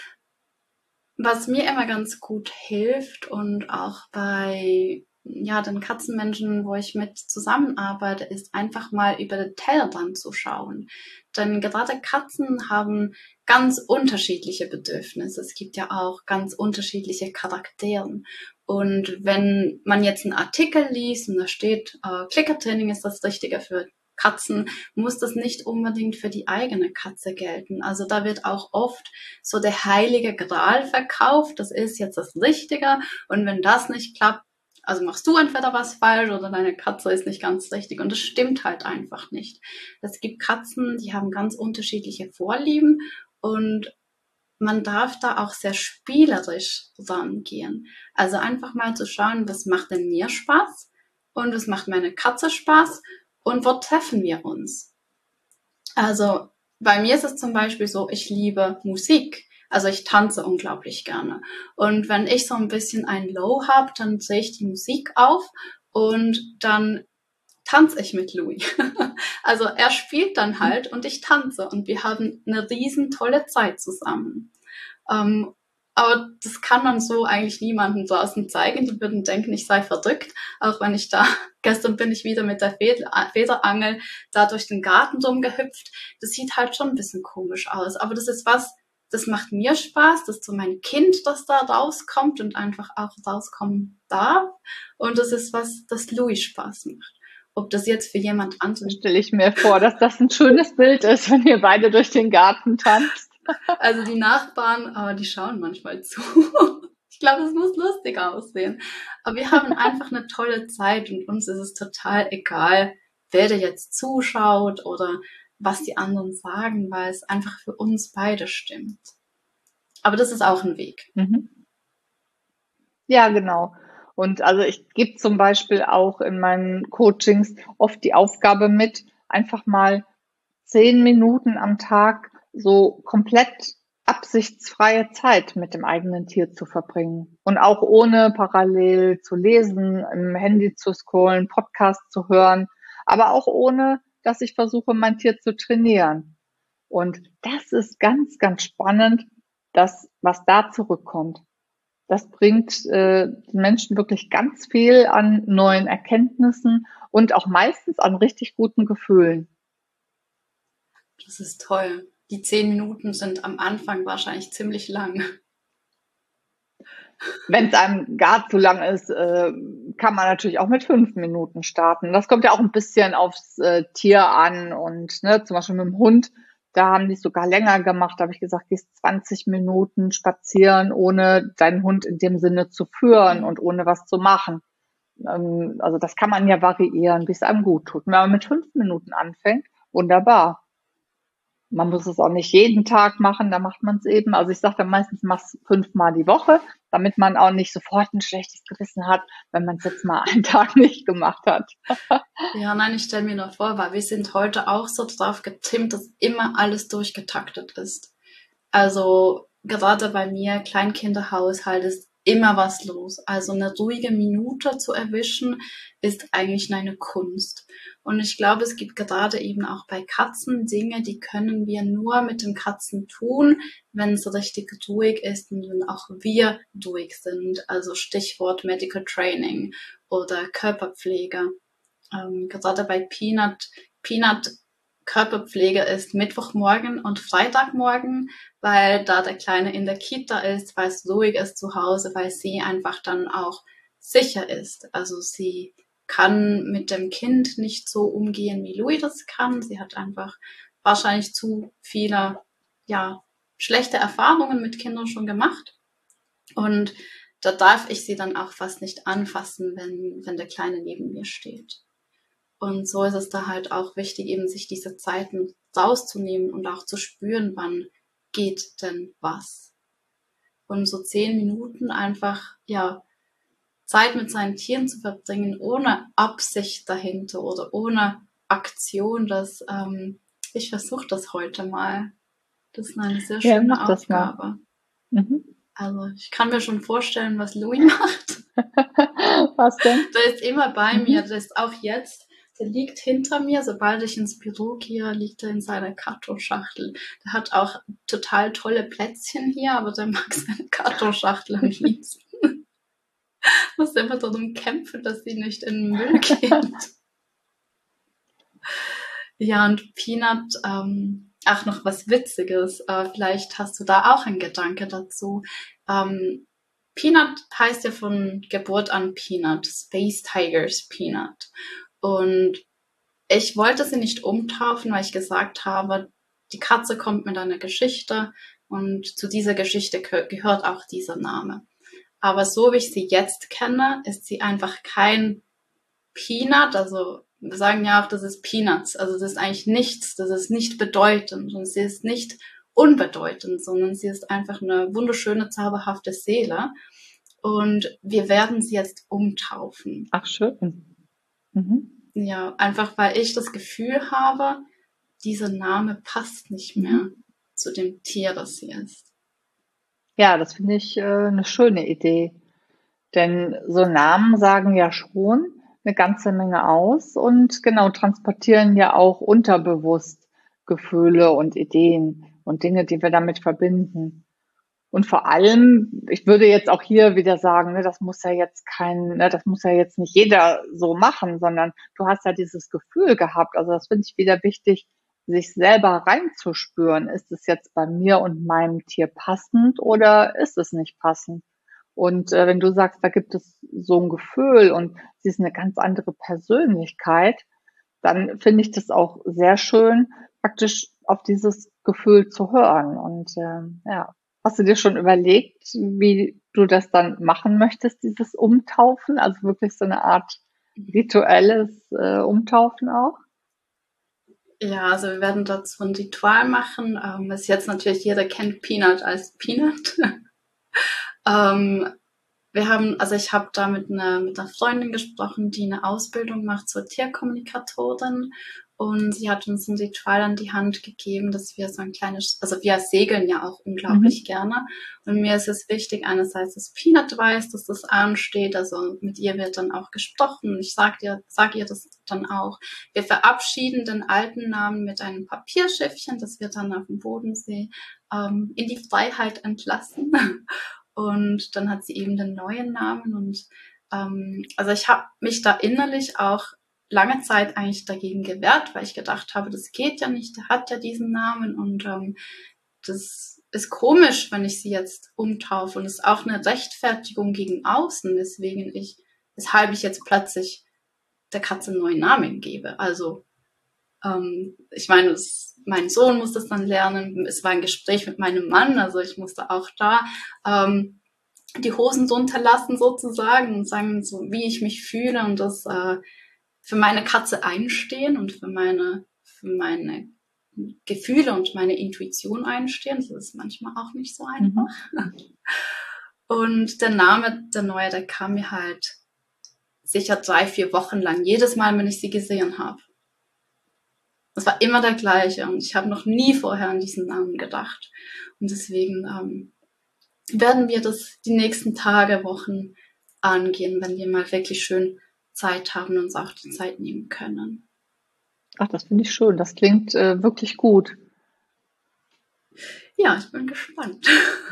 Was mir immer ganz gut hilft und auch bei den Katzenmenschen, wo ich mit zusammenarbeite, ist einfach mal über den Tellerrand zu schauen. Denn gerade Katzen haben ganz unterschiedliche Bedürfnisse. Es gibt ja auch ganz unterschiedliche Charakteren. Und wenn man jetzt einen Artikel liest und da steht, Klickertraining ist das Richtige für Katzen, muss das nicht unbedingt für die eigene Katze gelten. Also da wird auch oft so der heilige Gral verkauft, das ist jetzt das Richtige und wenn das nicht klappt, also machst du entweder was falsch oder deine Katze ist nicht ganz richtig und das stimmt halt einfach nicht. Es gibt Katzen, die haben ganz unterschiedliche Vorlieben und man darf da auch sehr spielerisch rangehen. Also einfach mal zu schauen, was macht denn mir Spaß und was macht meine Katze Spaß und wo treffen wir uns? Also bei mir ist es zum Beispiel so, ich liebe Musik. Also ich tanze unglaublich gerne. Und wenn ich so ein bisschen ein Low habe, dann drehe ich die Musik auf und dann tanze ich mit Louis. Also er spielt dann halt und ich tanze und wir haben eine riesen tolle Zeit zusammen. Aber das kann man so eigentlich niemandem draußen zeigen. Die würden denken, ich sei verrückt. Auch wenn ich gestern bin ich wieder mit der Federangel da durch den Garten rumgehüpft. Das sieht halt schon ein bisschen komisch aus. Aber das ist was, das macht mir Spaß. Das ist so mein Kind, das da rauskommt und einfach auch rauskommen darf. Und das ist was, das Louis Spaß macht. Ob das jetzt für jemand anderen... Stelle ich mir vor, dass das ein schönes Bild ist, wenn ihr beide durch den Garten tanzt. Also die Nachbarn, die schauen manchmal zu. Ich glaube, es muss lustig aussehen. Aber wir haben einfach eine tolle Zeit und uns ist es total egal, wer da jetzt zuschaut oder was die anderen sagen, weil es einfach für uns beide stimmt. Aber das ist auch ein Weg. Mhm. Ja, genau. Und also ich gebe zum Beispiel auch in meinen Coachings oft die Aufgabe mit, einfach mal 10 Minuten am Tag so komplett absichtsfreie Zeit mit dem eigenen Tier zu verbringen. Und auch ohne parallel zu lesen, im Handy zu scrollen, Podcast zu hören, aber auch ohne, dass ich versuche, mein Tier zu trainieren. Und das ist ganz, ganz spannend, was da zurückkommt. Das bringt den Menschen wirklich ganz viel an neuen Erkenntnissen und auch meistens an richtig guten Gefühlen. Das ist toll. Die 10 Minuten sind am Anfang wahrscheinlich ziemlich lang. Wenn es einem gar zu lang ist, kann man natürlich auch mit 5 Minuten starten. Das kommt ja auch ein bisschen aufs Tier an und ne, zum Beispiel mit dem Hund, da haben die es sogar länger gemacht. Da habe ich gesagt, gehst 20 Minuten spazieren, ohne deinen Hund in dem Sinne zu führen und ohne was zu machen. Also das kann man ja variieren, wie es einem gut tut. Wenn man mit 5 Minuten anfängt, wunderbar. Man muss es auch nicht jeden Tag machen, da macht man es eben. Also ich sage dann meistens, mach's 5-mal die Woche, damit man auch nicht sofort ein schlechtes Gewissen hat, wenn man es jetzt mal einen Tag nicht gemacht hat. Ja, nein, ich stelle mir nur vor, weil wir sind heute auch so drauf getrimmt, dass immer alles durchgetaktet ist. Also gerade bei mir, Kleinkinderhaushalt, ist immer was los. Also eine ruhige Minute zu erwischen, ist eigentlich eine Kunst. Und ich glaube, es gibt gerade eben auch bei Katzen Dinge, die können wir nur mit den Katzen tun, wenn es richtig ruhig ist und wenn auch wir ruhig sind. Also Stichwort Medical Training oder Körperpflege. Gerade bei Peanut Körperpflege ist Mittwochmorgen und Freitagmorgen, weil da der Kleine in der Kita ist, weil es ruhig ist zu Hause, weil sie einfach dann auch sicher ist. Also sie kann mit dem Kind nicht so umgehen, wie Louis das kann. Sie hat einfach wahrscheinlich zu viele, ja, schlechte Erfahrungen mit Kindern schon gemacht. Und da darf ich sie dann auch fast nicht anfassen, wenn der Kleine neben mir steht. Und so ist es da halt auch wichtig, eben sich diese Zeiten rauszunehmen und auch zu spüren, wann geht denn was. Und so 10 Minuten einfach, ja, Zeit mit seinen Tieren zu verbringen, ohne Absicht dahinter oder ohne Aktion, ich versuche das heute mal. Das ist eine sehr Ja, schöne mach das mal. Aufgabe. Mhm. Also ich kann mir schon vorstellen, was Louis macht. Was denn? Der ist immer bei mir, der ist auch jetzt. Der liegt hinter mir, sobald ich ins Büro gehe, liegt er in seiner Kartonschachtel. Der hat auch total tolle Plätzchen hier, aber der mag seine Kartonschachtel am liebsten. Muss immer darum kämpfen, dass sie nicht in den Müll geht. Ja, und Peanut, ach, noch was Witziges. Vielleicht hast du da auch einen Gedanke dazu. Peanut heißt ja von Geburt an Peanut, Space Tigers Peanut. Und ich wollte sie nicht umtaufen, weil ich gesagt habe, die Katze kommt mit einer Geschichte und zu dieser Geschichte gehört auch dieser Name. Aber so wie ich sie jetzt kenne, ist sie einfach kein Peanut, also wir sagen ja auch, das ist Peanuts, also das ist eigentlich nichts, das ist nicht bedeutend und sie ist nicht unbedeutend, sondern sie ist einfach eine wunderschöne, zauberhafte Seele und wir werden sie jetzt umtaufen. Ach, schön. Mhm. Ja, einfach weil ich das Gefühl habe, dieser Name passt nicht mehr zu dem Tier, das sie ist. Ja, das finde ich eine schöne Idee. Denn so Namen sagen ja schon eine ganze Menge aus und genau transportieren ja auch unterbewusst Gefühle und Ideen und Dinge, die wir damit verbinden. Und vor allem, ich würde jetzt auch hier wieder sagen, ne, das muss ja jetzt nicht jeder so machen, sondern du hast ja dieses Gefühl gehabt. Also das finde ich wieder wichtig, sich selber reinzuspüren. Ist es jetzt bei mir und meinem Tier passend oder ist es nicht passend? Und wenn du sagst, da gibt es so ein Gefühl und sie ist eine ganz andere Persönlichkeit, dann finde ich das auch sehr schön, praktisch auf dieses Gefühl zu hören. Und ja, hast du dir schon überlegt, wie du das dann machen möchtest, dieses Umtaufen? Also wirklich so eine Art rituelles Umtaufen auch? Ja, also wir werden dazu ein Ritual machen. Was jetzt natürlich jeder kennt Peanut als Peanut. Ich habe da mit einer Freundin gesprochen, die eine Ausbildung macht zur Tierkommunikatorin und sie hat uns ein Ritual an die Hand gegeben, dass wir so ein kleines, also wir segeln ja auch unglaublich gerne und mir ist es wichtig, einerseits, dass Peanut weiß, dass das ansteht, also mit ihr wird dann auch gesprochen, ich sag ihr das dann auch. Wir verabschieden den alten Namen mit einem Papierschiffchen, das wird dann auf dem Bodensee in die Freiheit entlassen. Und dann hat sie eben den neuen Namen und also ich habe mich da innerlich auch lange Zeit eigentlich dagegen gewehrt, weil ich gedacht habe, das geht ja nicht, der hat ja diesen Namen und das ist komisch, wenn ich sie jetzt umtaufe und es ist auch eine Rechtfertigung gegen außen, weshalb ich jetzt plötzlich der Katze einen neuen Namen gebe. Also ich meine, mein Sohn muss das dann lernen. Es war ein Gespräch mit meinem Mann, also ich musste auch da die Hosen drunter lassen sozusagen und sagen, so wie ich mich fühle und das für meine Katze einstehen und für meine Gefühle und meine Intuition einstehen. Das ist manchmal auch nicht so einfach. Und der Name, der neue, der kam mir halt sicher 3-4 Wochen lang, jedes Mal, wenn ich sie gesehen habe. Das war immer der gleiche und ich habe noch nie vorher an diesen Namen gedacht. Und deswegen werden wir das die nächsten Tage, Wochen angehen, wenn wir mal wirklich schön Zeit haben und uns auch die Zeit nehmen können. Ach, das finde ich schön. Das klingt wirklich gut. Ja, ich bin gespannt.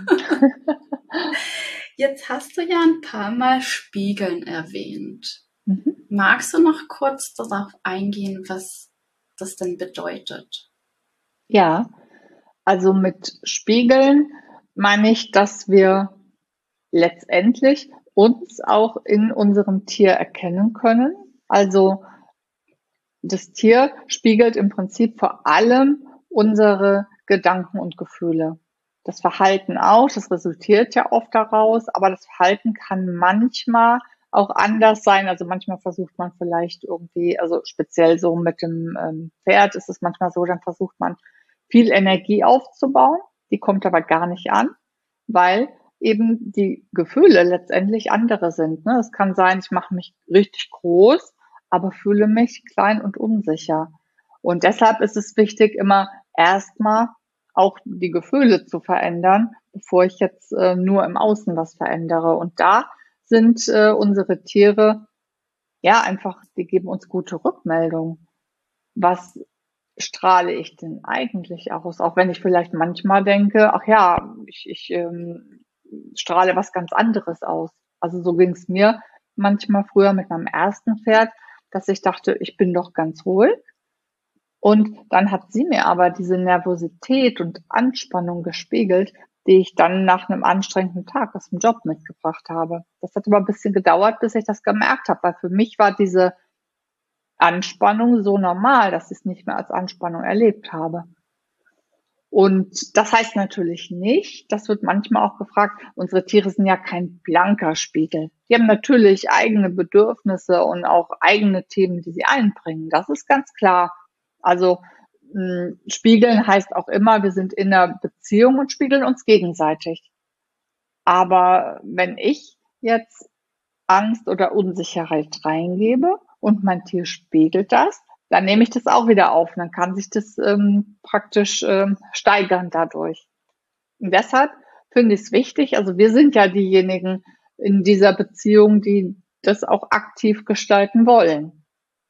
Jetzt hast du ja ein paar Mal Spiegeln erwähnt. Magst du noch kurz darauf eingehen, was das denn bedeutet? Ja, also mit Spiegeln meine ich, dass wir letztendlich uns auch in unserem Tier erkennen können. Also das Tier spiegelt im Prinzip vor allem unsere Gedanken und Gefühle. Das Verhalten auch, das resultiert ja oft daraus, aber das Verhalten kann manchmal auch anders sein. Also manchmal versucht man vielleicht irgendwie, also speziell so mit dem Pferd ist es manchmal so, dann versucht man viel Energie aufzubauen, die kommt aber gar nicht an, weil eben die Gefühle letztendlich andere sind. Ne? Es kann sein, ich mache mich richtig groß, aber fühle mich klein und unsicher. Und deshalb ist es wichtig, immer erstmal auch die Gefühle zu verändern, bevor ich jetzt nur im Außen was verändere. Und da sind unsere Tiere, ja, einfach, die geben uns gute Rückmeldungen. Was strahle ich denn eigentlich aus? Auch wenn ich vielleicht manchmal denke, ach ja, ich strahle was ganz anderes aus. Also so ging es mir manchmal früher mit meinem ersten Pferd, dass ich dachte, ich bin doch ganz ruhig. Und dann hat sie mir aber diese Nervosität und Anspannung gespiegelt, die ich dann nach einem anstrengenden Tag aus dem Job mitgebracht habe. Das hat aber ein bisschen gedauert, bis ich das gemerkt habe, weil für mich war diese Anspannung so normal, dass ich es nicht mehr als Anspannung erlebt habe. Und das heißt natürlich nicht, das wird manchmal auch gefragt, unsere Tiere sind ja kein blanker Spiegel. Die haben natürlich eigene Bedürfnisse und auch eigene Themen, die sie einbringen. Das ist ganz klar. Also spiegeln heißt auch immer, wir sind in einer Beziehung und spiegeln uns gegenseitig. Aber wenn ich jetzt Angst oder Unsicherheit reingebe und mein Tier spiegelt das, dann nehme ich das auch wieder auf. Dann kann sich das praktisch steigern dadurch. Und deshalb finde ich es wichtig, also wir sind ja diejenigen in dieser Beziehung, die das auch aktiv gestalten wollen.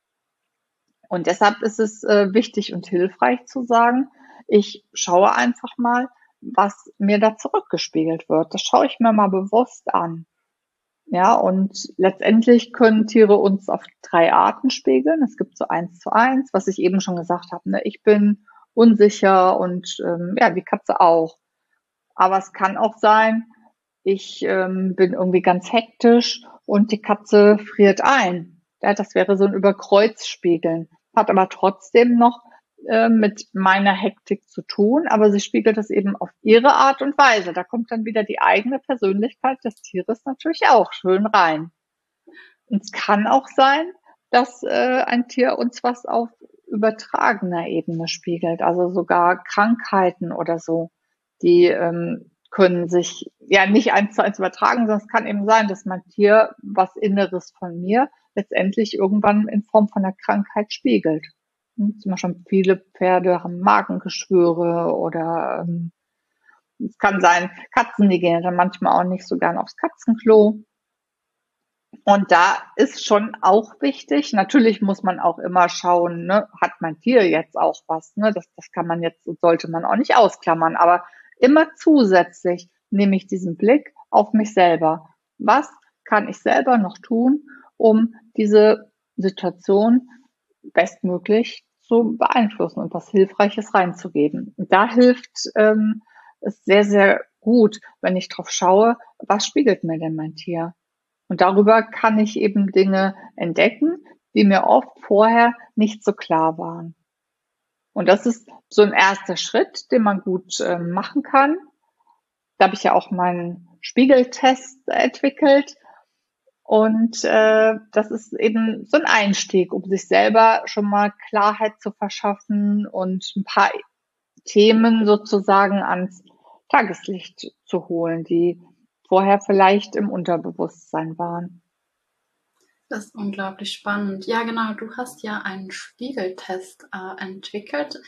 Und deshalb ist es wichtig und hilfreich zu sagen, ich schaue einfach mal, was mir da zurückgespiegelt wird. Das schaue ich mir mal bewusst an. Ja, und letztendlich können Tiere uns auf 3 Arten spiegeln. Es gibt so 1:1, was ich eben schon gesagt habe. Ne? Ich bin unsicher und ja, die Katze auch. Aber es kann auch sein, ich bin irgendwie ganz hektisch und die Katze friert ein. Ja, das wäre so ein Überkreuzspiegeln. Hat aber trotzdem noch mit meiner Hektik zu tun, aber sie spiegelt es eben auf ihre Art und Weise. Da kommt dann wieder die eigene Persönlichkeit des Tieres natürlich auch schön rein. Und es kann auch sein, dass ein Tier uns was auf übertragener Ebene spiegelt, also sogar Krankheiten oder so, die können sich ja nicht 1:1 übertragen, sondern es kann eben sein, dass mein Tier was Inneres von mir letztendlich irgendwann in Form von einer Krankheit spiegelt. Zum Beispiel viele Pferde haben Magengeschwüre oder es kann sein, Katzen, die gehen dann manchmal auch nicht so gern aufs Katzenklo. Und da ist schon auch wichtig, natürlich muss man auch immer schauen, ne, hat mein Tier jetzt auch was, ne? Das kann man jetzt, sollte man auch nicht ausklammern, aber immer zusätzlich nehme ich diesen Blick auf mich selber. Was kann ich selber noch tun, um diese Situation bestmöglich zu beeinflussen und was Hilfreiches reinzugeben. Und da hilft es sehr, sehr gut, wenn ich drauf schaue, was spiegelt mir denn mein Tier? Und darüber kann ich eben Dinge entdecken, die mir oft vorher nicht so klar waren. Und das ist so ein erster Schritt, den man gut machen kann. Da habe ich ja auch meinen Spiegeltest entwickelt. Und das ist eben so ein Einstieg, um sich selber schon mal Klarheit zu verschaffen und ein paar Themen sozusagen ans Tageslicht zu holen, die vorher vielleicht im Unterbewusstsein waren. Das ist unglaublich spannend. Ja, genau, du hast ja einen Spiegeltest entwickelt.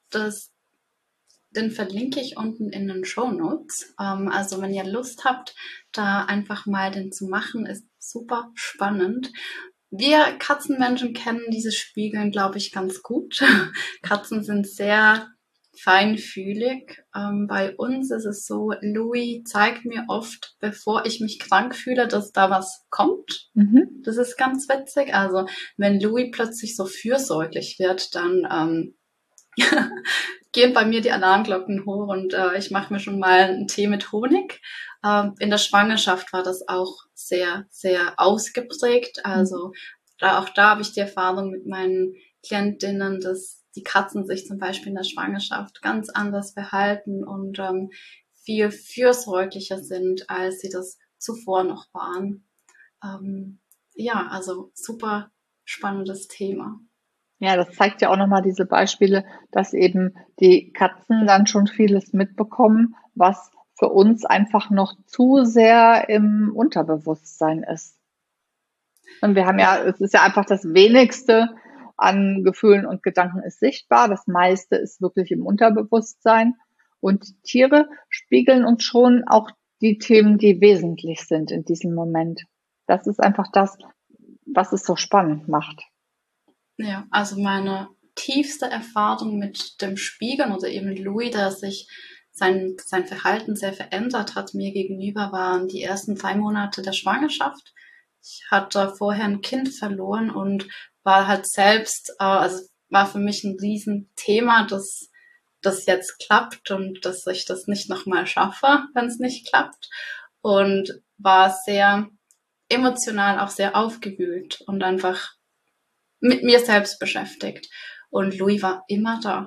Den verlinke ich unten in den Shownotes. Also wenn ihr Lust habt, da einfach mal den zu machen, ist super spannend. Wir Katzenmenschen kennen dieses Spiegeln, glaube ich, ganz gut. Katzen sind sehr feinfühlig. Bei uns ist es so, Louis zeigt mir oft, bevor ich mich krank fühle, dass da was kommt. Das ist ganz witzig. Also wenn Louis plötzlich so fürsorglich wird, dann gehen bei mir die Alarmglocken hoch und ich mache mir schon mal einen Tee mit Honig. In der Schwangerschaft war das auch sehr, sehr ausgeprägt. Also auch da habe ich die Erfahrung mit meinen Klientinnen, dass die Katzen sich zum Beispiel in der Schwangerschaft ganz anders verhalten und viel fürsorglicher sind, als sie das zuvor noch waren. Ja, also super spannendes Thema. Ja, das zeigt ja auch nochmal diese Beispiele, dass eben die Katzen dann schon vieles mitbekommen, was für uns einfach noch zu sehr im Unterbewusstsein ist. Und wir haben ja, es ist ja einfach das Wenigste an Gefühlen und Gedanken ist sichtbar. Das meiste ist wirklich im Unterbewusstsein. Und Tiere spiegeln uns schon auch die Themen, die wesentlich sind in diesem Moment. Das ist einfach das, was es so spannend macht. Ja, also meine tiefste Erfahrung mit dem Spiegeln oder eben Louis, der sich sein Verhalten sehr verändert hat mir gegenüber, waren die ersten 3 Monate der Schwangerschaft. Ich hatte vorher ein Kind verloren und war halt selbst, also war für mich ein Riesenthema, dass das jetzt klappt und dass ich das nicht nochmal schaffe, wenn es nicht klappt. Und war sehr emotional auch sehr aufgewühlt und einfach mit mir selbst beschäftigt. Und Louis war immer da.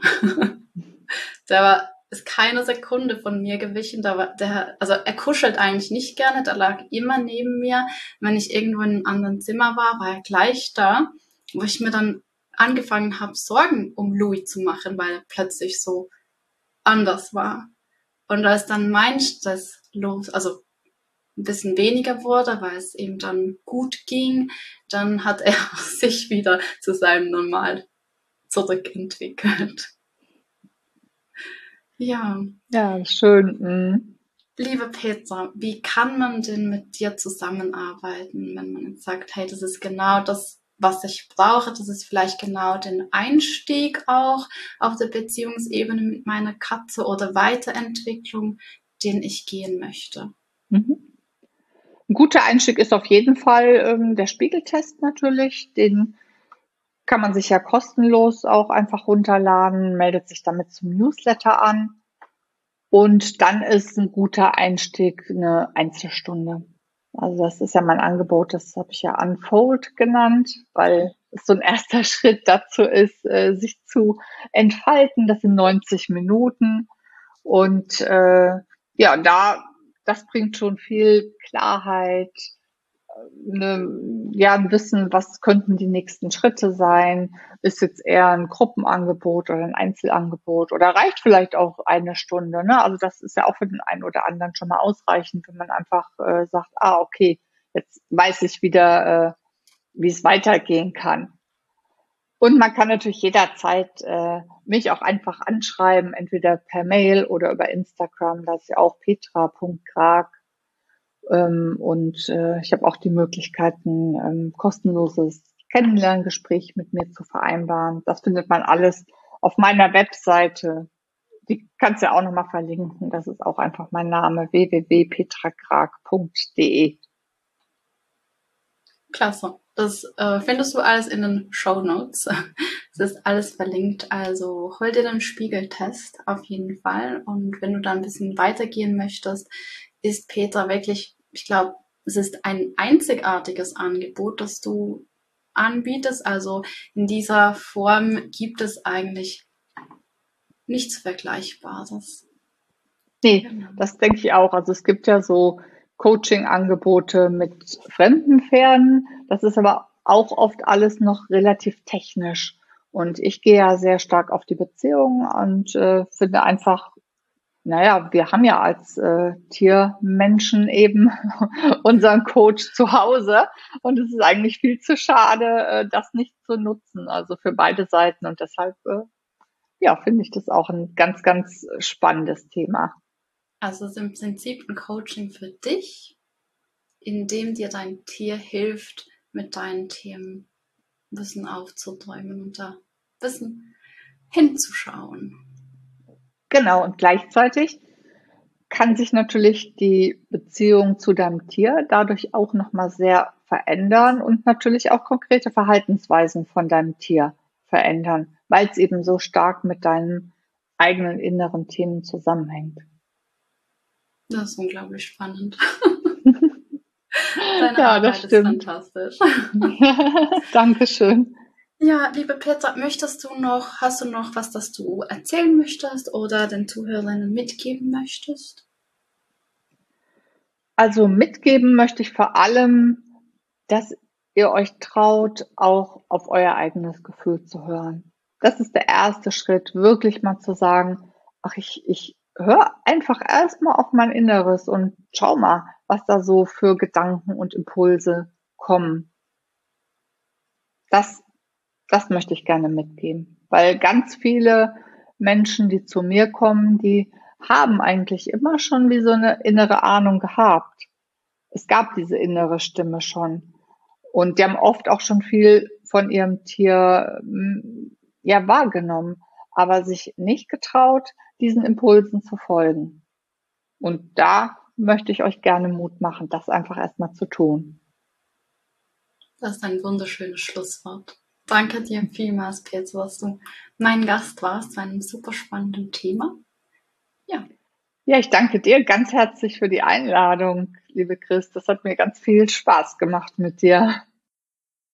Ist keine Sekunde von mir gewichen. Also er kuschelt eigentlich nicht gerne, der lag immer neben mir. Wenn ich irgendwo in einem anderen Zimmer war er gleich da, wo ich mir dann angefangen habe, Sorgen um Louis zu machen, weil er plötzlich so anders war. Und als dann mein Stress also ein bisschen weniger wurde, weil es ihm dann gut ging, dann hat er sich wieder zu seinem Normal zurückentwickelt. Ja. Ja, schön. Liebe Petra, wie kann man denn mit dir zusammenarbeiten, wenn man jetzt sagt, hey, das ist genau das, was ich brauche, das ist vielleicht genau den Einstieg auch auf der Beziehungsebene mit meiner Katze oder Weiterentwicklung, den ich gehen möchte? Ein guter Einstieg ist auf jeden Fall der Spiegeltest natürlich. Den kann man sich ja kostenlos auch einfach runterladen, meldet sich damit zum Newsletter an. Und dann ist ein guter Einstieg eine Einzelstunde. Also das ist ja mein Angebot, das habe ich ja Unfold genannt, weil es so ein erster Schritt dazu ist, sich zu entfalten. Das sind 90 Minuten. Und ja, das bringt schon viel Klarheit, ein Wissen, was könnten die nächsten Schritte sein? Ist jetzt eher ein Gruppenangebot oder ein Einzelangebot oder reicht vielleicht auch eine Stunde? Ne? Also das ist ja auch für den einen oder anderen schon mal ausreichend, wenn man einfach sagt, okay, jetzt weiß ich wieder, wie es weitergehen kann. Und man kann natürlich jederzeit mich auch einfach anschreiben, entweder per Mail oder über Instagram. Das ist ja auch petra.grag. Und ich habe auch die Möglichkeit, ein kostenloses Kennenlerngespräch mit mir zu vereinbaren. Das findet man alles auf meiner Webseite. Die kannst du ja auch nochmal verlinken. Das ist auch einfach mein Name, www.petragrag.de. Klasse. Das findest du alles in den Shownotes. Es ist alles verlinkt. Also hol dir den Spiegeltest auf jeden Fall. Und wenn du da ein bisschen weitergehen möchtest, ist Petra wirklich, ich glaube, es ist ein einzigartiges Angebot, das du anbietest. Also in dieser Form gibt es eigentlich nichts Vergleichbares. Nee, Genau. das denke ich auch. Also es gibt ja so Coaching-Angebote mit fremden Pferden. Das ist aber auch oft alles noch relativ technisch. Und ich gehe ja sehr stark auf die Beziehung und finde einfach, naja, wir haben ja als Tiermenschen eben unseren Coach zu Hause und es ist eigentlich viel zu schade, das nicht zu nutzen, also für beide Seiten. Und deshalb, ja, finde ich das auch ein ganz, ganz spannendes Thema. Also es ist im Prinzip ein Coaching für dich, in dem dir dein Tier hilft, mit deinen Themen Wissen aufzuträumen und da Wissen hinzuschauen. Genau, und gleichzeitig kann sich natürlich die Beziehung zu deinem Tier dadurch auch nochmal sehr verändern und natürlich auch konkrete Verhaltensweisen von deinem Tier verändern, weil es eben so stark mit deinen eigenen inneren Themen zusammenhängt. Das ist unglaublich spannend. Deine Ja, das Arbeit ist stimmt. fantastisch. Dankeschön. Ja, liebe Petra, hast du noch was, das du erzählen möchtest oder den Zuhörerinnen mitgeben möchtest? Also mitgeben möchte ich vor allem, dass ihr euch traut, auch auf euer eigenes Gefühl zu hören. Das ist der erste Schritt, wirklich mal zu sagen, ach, ich höre einfach erstmal auf mein Inneres und schau mal, was da so für Gedanken und Impulse kommen. Das, das möchte ich gerne mitgeben, weil ganz viele Menschen, die zu mir kommen, die haben eigentlich immer schon wie so eine innere Ahnung gehabt. Es gab diese innere Stimme schon. Und die haben oft auch schon viel von ihrem Tier ja wahrgenommen, aber sich nicht getraut, diesen Impulsen zu folgen. Und da möchte ich euch gerne Mut machen, das einfach erstmal zu tun. Das ist ein wunderschönes Schlusswort. Danke dir vielmals, Petra, dass du mein Gast warst zu einem super spannenden Thema. Ja. Ja, ich danke dir ganz herzlich für die Einladung, liebe Chris. Das hat mir ganz viel Spaß gemacht mit dir.